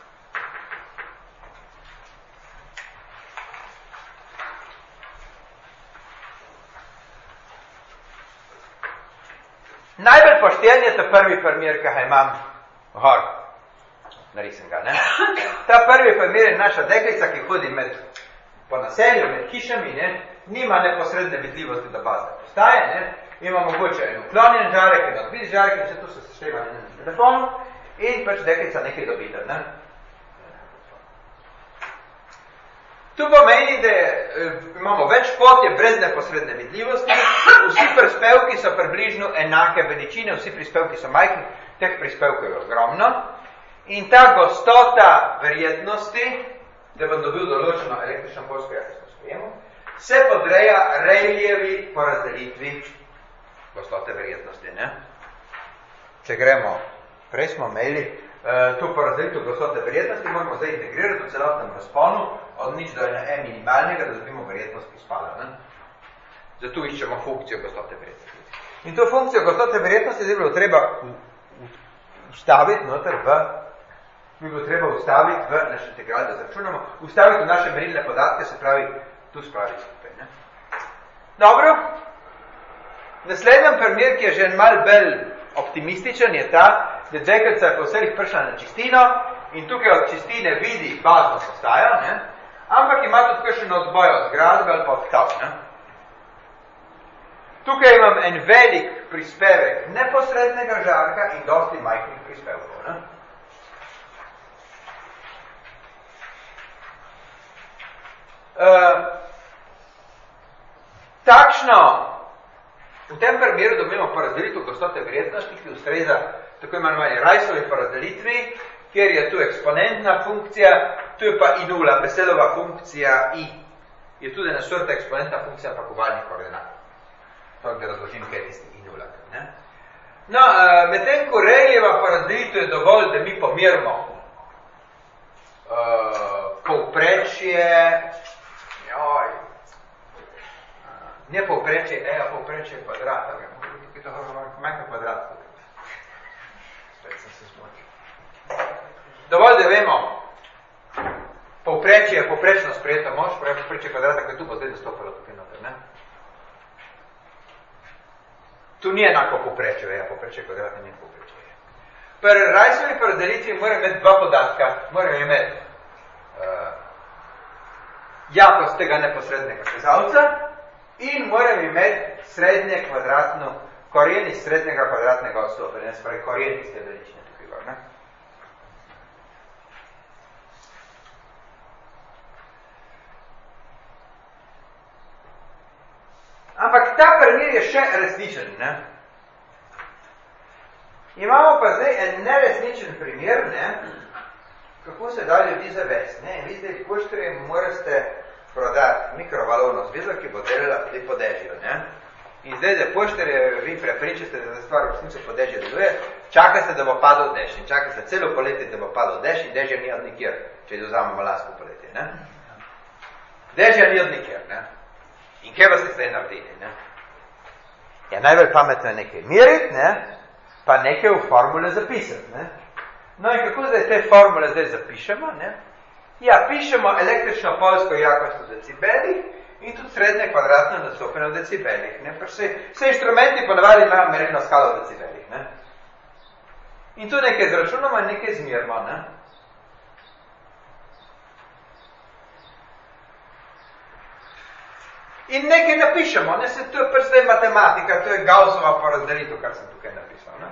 Najbolj pošten je ta prvi primer, ki ga imam gor. Narisen ga, ne? Ta prvi primer je naša deklica, ki hodi med, po naselju, med hišami, ne? Nima neposredne vidljivosti do bazne postaje, ne? Ima mogoče en uklonjen žarek, en odbit žarek, in vse to se sešteva na telefonu, in pač deklica nekaj dobite, ne? Tu pomeni, da imamo več potje brez neposredne vidljivosti, vsi prispevki so približno enake veličine, vsi prispevki so majhni, teh prispevkov je ogromno, in ta gostota verjetnosti, da bom dobil določeno električno polsko jasno sprejemu, se podreja Rayleighovi porazdelitvi gostote verjetnosti. Ne? Če gremo, prej smo imeli uh, tu porazdelitev gostote verjetnosti, moramo zdaj integrirati v celotnem razponu od nič do ena e minimalnega, da dobimo verjetnost, ki spada. Ne? Zato iščemo funkcijo gostote verjetnosti. In to funkcijo gostote verjetnosti zdaj bilo treba ustaviti noter v bi bilo treba ustaviti v naš integral, da zračunamo, ustaviti v naše merilne podatke, se pravi, tu spraviti skupaj. Ne? Dobro. Naslednji primer, ki je že mal bolj optimističen, je ta, da deklica je po vseh prišla na čistino in tukaj od čistine vidi bazno postajo, ne? Ampak ima tudi kakšen odboj od gradbe ali pa od tav. Ne? Tukaj imam en velik prispevek neposrednega žarka in dosti majhnih prispevkov. Ne? Uh, takšno, v tem primeru dobimo porazdelitev gostote verjetnosti, ki ustreza tako imenovani Riceovi porazdelitvi, kjer je tu eksponentna funkcija, tu je pa i nula, Besselova funkcija i. Je tudi ena sorta eksponentna funkcija pakovalnih koordinat. To, da razložim, kaj je tisti i nula. Ne? No, uh, medtem ko Rayleighova porazdelitev je dovolj, da mi pomerimo uh, povprečje, joj, ne povprečje, e, a povprečje kvadrata, tukaj to manjka kvadrat. Spet sem se zmočil. Dovolj, da vemo, povprečje je povprečno sprejeto moč, pravi povprečje kvadrata, kaj tu bo zdaj nastopilo tukaj noter, ne? Tu ni enako povprečje, e, a povprečje kvadrata ni povprečje. Pri Riceovi porazdelitvi moram imeti dva podatka, moram imeti uh, jakost tega neposrednega kazalca in moram imeti srednje kvadratno, koren iz srednjega kvadratnega odstopa, ne spravi koren iz te veličine tukaj gor, ne? Ampak ta primer je še resničen, ne? Imamo pa zdaj en neresničen primer, ne? Kako se da ljudi zavesti, ne? Vi zdaj poštrje morate prodati mikrovalovno zvezo, ki bo delala tudi po dežju, ne? In zdaj, da poštrje vi prepričate, da stvar v resnici po dežju deluje, čakate, da bo padal dež in čakate celo poletje, da bo padal dež in dežja ni od nikjer, če izvzamemo lansko poletje, ne? Dežja ni od nikjer, ne? In kaj vas je zdaj naredili? Ne? Ja, najbolj pametno je nekaj meriti, ne? Pa nekaj v formule zapisati. Ne? No in kako zdaj te formule zdaj zapišemo? Ne? Ja, pišemo električno polsko jakost v decibelih in tudi srednje kvadratno nastopene v decibelih. Ne? Vse, vse inštrumenti ponavadi imajo merilno skalo v decibelih. Ne? In tu nekaj izračunamo in nekaj izmerimo. Ne? In nekaj napišemo, ne, se to je pač zdaj matematika, to je Gaussova porazdelitev, kar sem tukaj napisal, ne.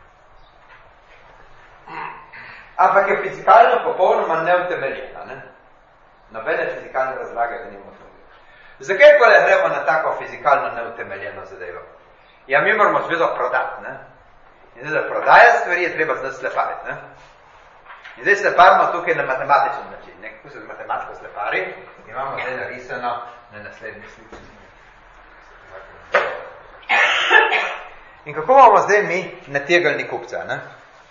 Ampak je fizikalno popolnoma neutemeljena, ne. Nobene fizikalne razlage, da nimamo to. Zakaj pa le gremo na tako fizikalno neutemeljeno zadevo? Ja, mi moramo zvezo prodati, ne. In zdaj, da prodaja stvari, je treba zdaj slepariti, ne. In zdaj sleparimo tukaj na matematičen način, ne. Kako se z matematiko slepari, imamo zdaj narisano na naslednji slici. In kako bomo zdaj mi nategali kupca, ne?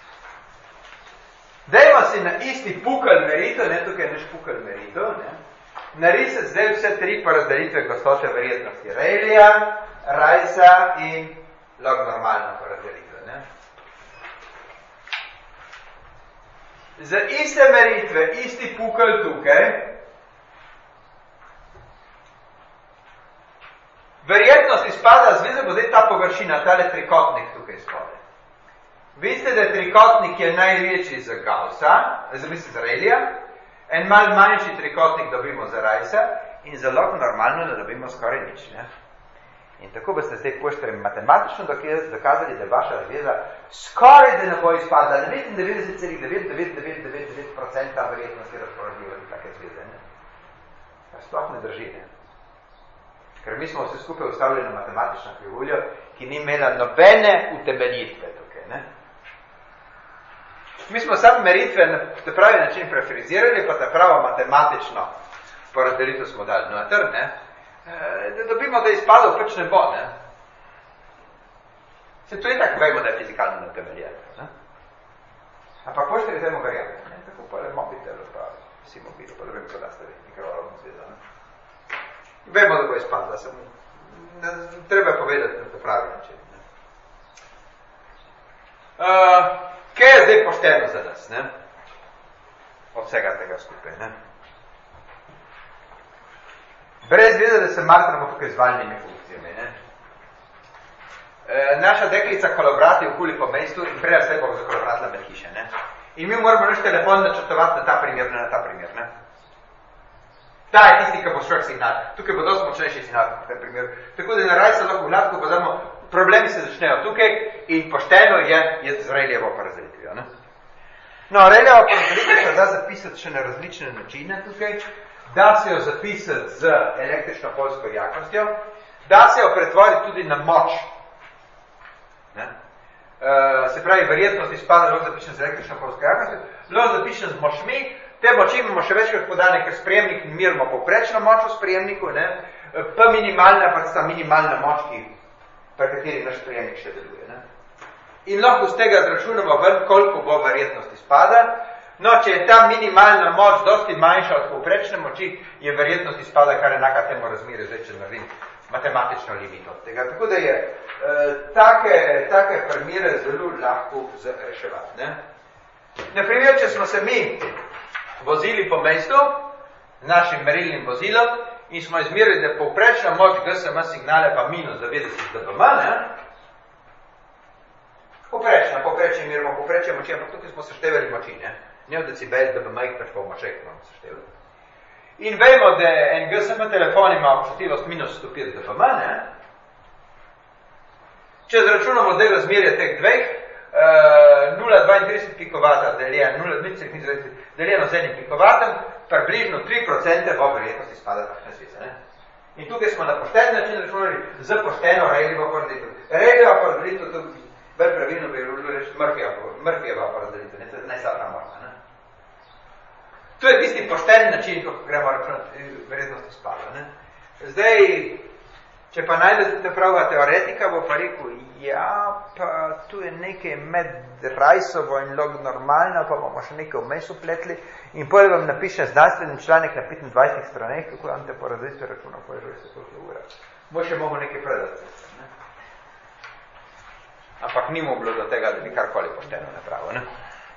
Dajmo si na isti pukelj meritev, ne, tukaj je naš pukelj meritev, ne, narisati zdaj vse tri porazdelitve gostote verjetnosti Rayleigha, Ricea in log normalno porazdelitve, ne. Za iste meritve, isti pukelj tukaj, verjetnost izpada zveze bo zdaj ta površina, tale trikotnik tukaj spodaj. Vidite, da trikotnik je največji za Gaussa, zamisli za Rayleigha, en mal manjši trikotnik dobimo za Ricea in za log normalno ne dobimo skoraj nič. Ne? In tako boste zdaj poštri matematično dokazali, da vaša zveza skoraj da ne bo izpadla devetindevetdeset celih devet devet devet devet devet procenta verjetnosti razporedljivosti take zveze. Ne? Pa sploh ne drži. Ne? Ker mi smo vse skupaj ustavili na matematično krivuljo, ki ni imela nobene utemeljitve tukaj. Ne? Mi smo sam meritve na te pravi način preferizirali, pa te pravo matematično porazdelitev smo dali noter, ne? Da dobimo, da izpadov pač ne bo. Ne? Se to je tako vemo, da je fizikalno neutemeljeno. Ne? Ampak pošteri temu verjame. Tako pa le mobitel, pa vsi mobili, pa da vem, kada ste mikrovalovno zvezo. Ne? Vemo, da bo izpadla, sem, ne, treba povedati na to pravi način. Uh, kaj je zdaj pošteno za nas, ne? Od vsega tega skupaj, ne? Brez vede, da se matramo tukaj z valjnimi funkcijami, ne? E, naša deklica kolovrati okoli po mestu in prej se bo zakolovratila med hiše, ne? In mi moramo naš telefon načrtovati na ta primer, ne na ta primer, ne? Ta je tisti, ki bo šel signal. Tukaj bo dosti močnejši signal, v tem primeru. Tako da na Ricea lahko vladko pozorimo, problemi se začnejo tukaj in pošteno je, je z Rayleighovo porazdelitvijo. No, Rayleighovo porazdelitvijo se da zapisati še na različne načine tukaj, da se jo zapisati z električno polsko jakostjo, da se jo pretvoriti tudi na moč. Ne? Uh, se pravi, verjetnost izpada lahko zapišen z električno polsko jakostjo, lahko zapišen z močmi. Te moči imamo še večkrat podane, ker sprejemnik mirimo povprečno moč v sprejemniku, ne? Pa minimalna, pa sta minimalna moč, ki, pri kateri naš sprejemnik še deluje. Ne? In lahko z tega zračunamo ven, koliko bo verjetnost izpada. No, če je ta minimalna moč dosti manjša od povprečne moči, je verjetnost izpada kar enaka temu razmere, zdaj če naredim matematično limito od tega. Tako da je e, take, take primere zelo lahko reševati. Ne? Naprimer, če smo se mi vozili po mestu, našim merilnim vozilom, in smo izmerili, da povprečna moč G S M signale pa minus devetdeset dB, ne? Povprečna, povprečje merimo, povprečje moči, ampak tukaj smo seštevali moči, ne? Ne v decibel, da bi majh pač po močeh imamo seštevali. In vemo, da en G S M telefon ima občutljivost minus sto petdeset dB, ne? Če zračunamo zdaj razmerje teh dveh, Uh, nula celih dvaintrideset pikovata deljeno, deljeno z enim pikovatom, približno tri procente bo verjetnost izpada takšne zveze. In tukaj smo na pošten način računali za pošteno Rayleighovo porazdelitev. Rayleighovo porazdelitev, to bolj pravilno bi reči Murphyjeva porazdelitev, ne, to je najslabša možna. To je tisti pošten način, kako gremo računati verjetnost izpada. Ne. Zdaj, Če pa najdete pravega teoretika, bo pa rekel, ja, pa tu je nekaj med Rajsovo in log normalno, pa bomo še nekaj vmes upletli in potem vam napišem znanstveni članek na petindvajsetih straneh, kako vam te poraziti računa, pa je že se koliko ura. Bo še mogel nekaj predati. Ne? Ampak ni mu bilo do tega, da bi karkoli pošteno napravil. Ne?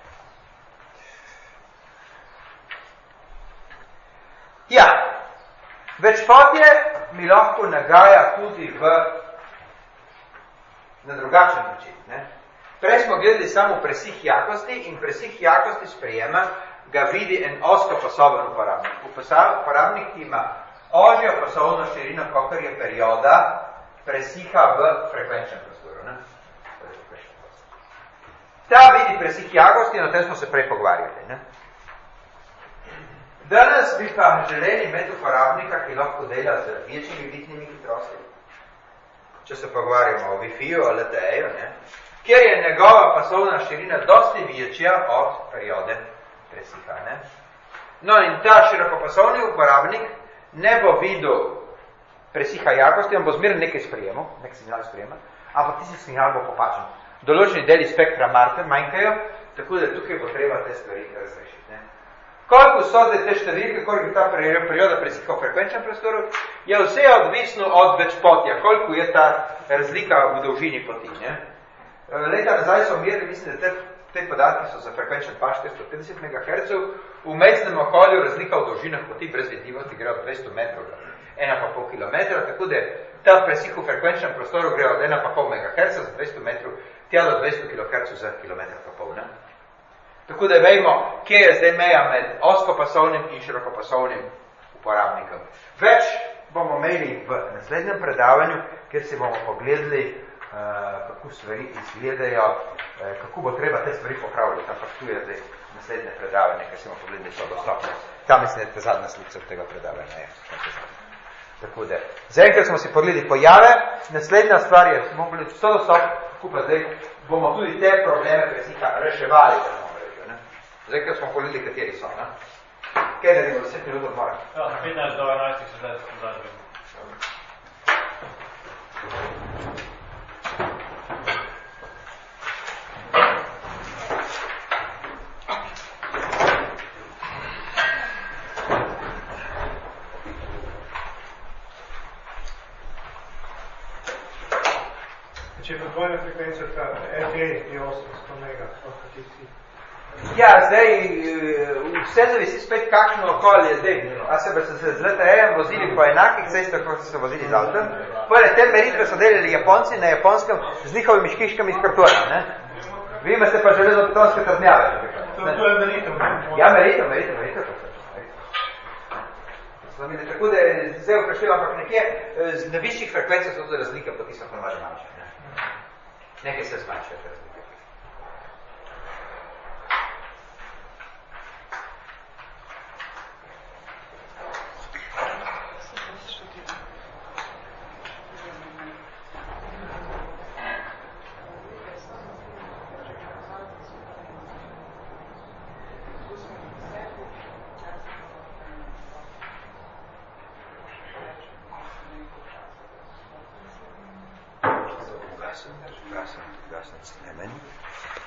Ja, večpotje mi lahko nagaja tudi v na drugačen način. Ne? Prej smo gledali samo presih jakosti in presih jakosti sprejema ga vidi en oskopasoven uporabnik. Uporabnik, ki ima ožjo pasovno širino, kakor je perioda presiha v frekvenčnem prostoru. Ne? Ta vidi presih jakosti in o tem smo se prej pogovarjali. Ne? Danes bi pa želeli imeti uporabnika, ki lahko dela z večjimi bitnimi hitrosti. Če se pogovarjamo o Wi-Fi-ju ali L T E-ju, kjer je njegova pasovna širina dosti večja od periode presiha. Ne? No in ta širokopasovni uporabnik ne bo videl presiha jakosti, on bo zmerno nekaj sprejemal, nek signal sprejema, ampak tisti signal bo popačen. Določeni deli spektra manjkajo, tako da tukaj bo treba te stvari razrešiti. Ne? Koliko so te številke, koliko je ta perioda presiha v frekvenčnem prostoru, je vse odvisno od večpotja, koliko je ta razlika v dolžini poti. Ne? Leta nazaj so merili, mislim, da te, te podatki so za frekvenčen pas štiristo petdeset megahertzov, v mestnem okolju razlika v dolžinah poti brez vidljivosti gre od dvesto metrov do ena pa pol kilometra, tako da ta presih v frekvenčnem prostoru gre od ena pa pol megaherca za dvesto metrov, tja do dvesto kilohertzov za kilometra pa pol. Ne? Tako da vemo, kje je zdaj meja med oskopasovnim in širokopasovnim uporabnikom. Več bomo imeli v naslednjem predavanju, kjer si bomo pogledali, uh, kako stvari izgledajo, uh, kako bo treba te stvari popravljati. Ampak tu je zdaj naslednje predavanje, ker si bomo pogledali, so dostopne. Tam mislim, da je zadnja slica tega predavanja. Je. Tako da, zaenkrat smo si pogledali pojave, naslednja stvar je, smo pogledali vso dostop, kako pa zdaj bomo tudi te probleme presiha reševali. Zdaj, ker smo pogledali, kateri so, ne? Kaj naredimo, deset minut odmora? Ja, na petnajst do enajstih se zdaj zadnji. Če je podvojna frekvencija, ta R T je osemsto mega, kakih si. Ja, zdaj, vse zavisi spet kakšno okolje zdaj. A se bi se z L T E-jem vozili po enakih cestah, kot so se vozili z avtom. Poleg te meritve so delali Japonci na Japonskem z njihovimi škiškami iz kartona, ne? Vi imate pa železobetonske trdnjave. To, to je meritev. Ja, meritev, meritev, meritev. Tako da zdaj vprašljivo, ampak nekje na višjih frekvencijah so to razlike, pa ki so ponovali manjše. Nekaj se zmanjšajo razlike. Gasen, gasen, gasen, gasen,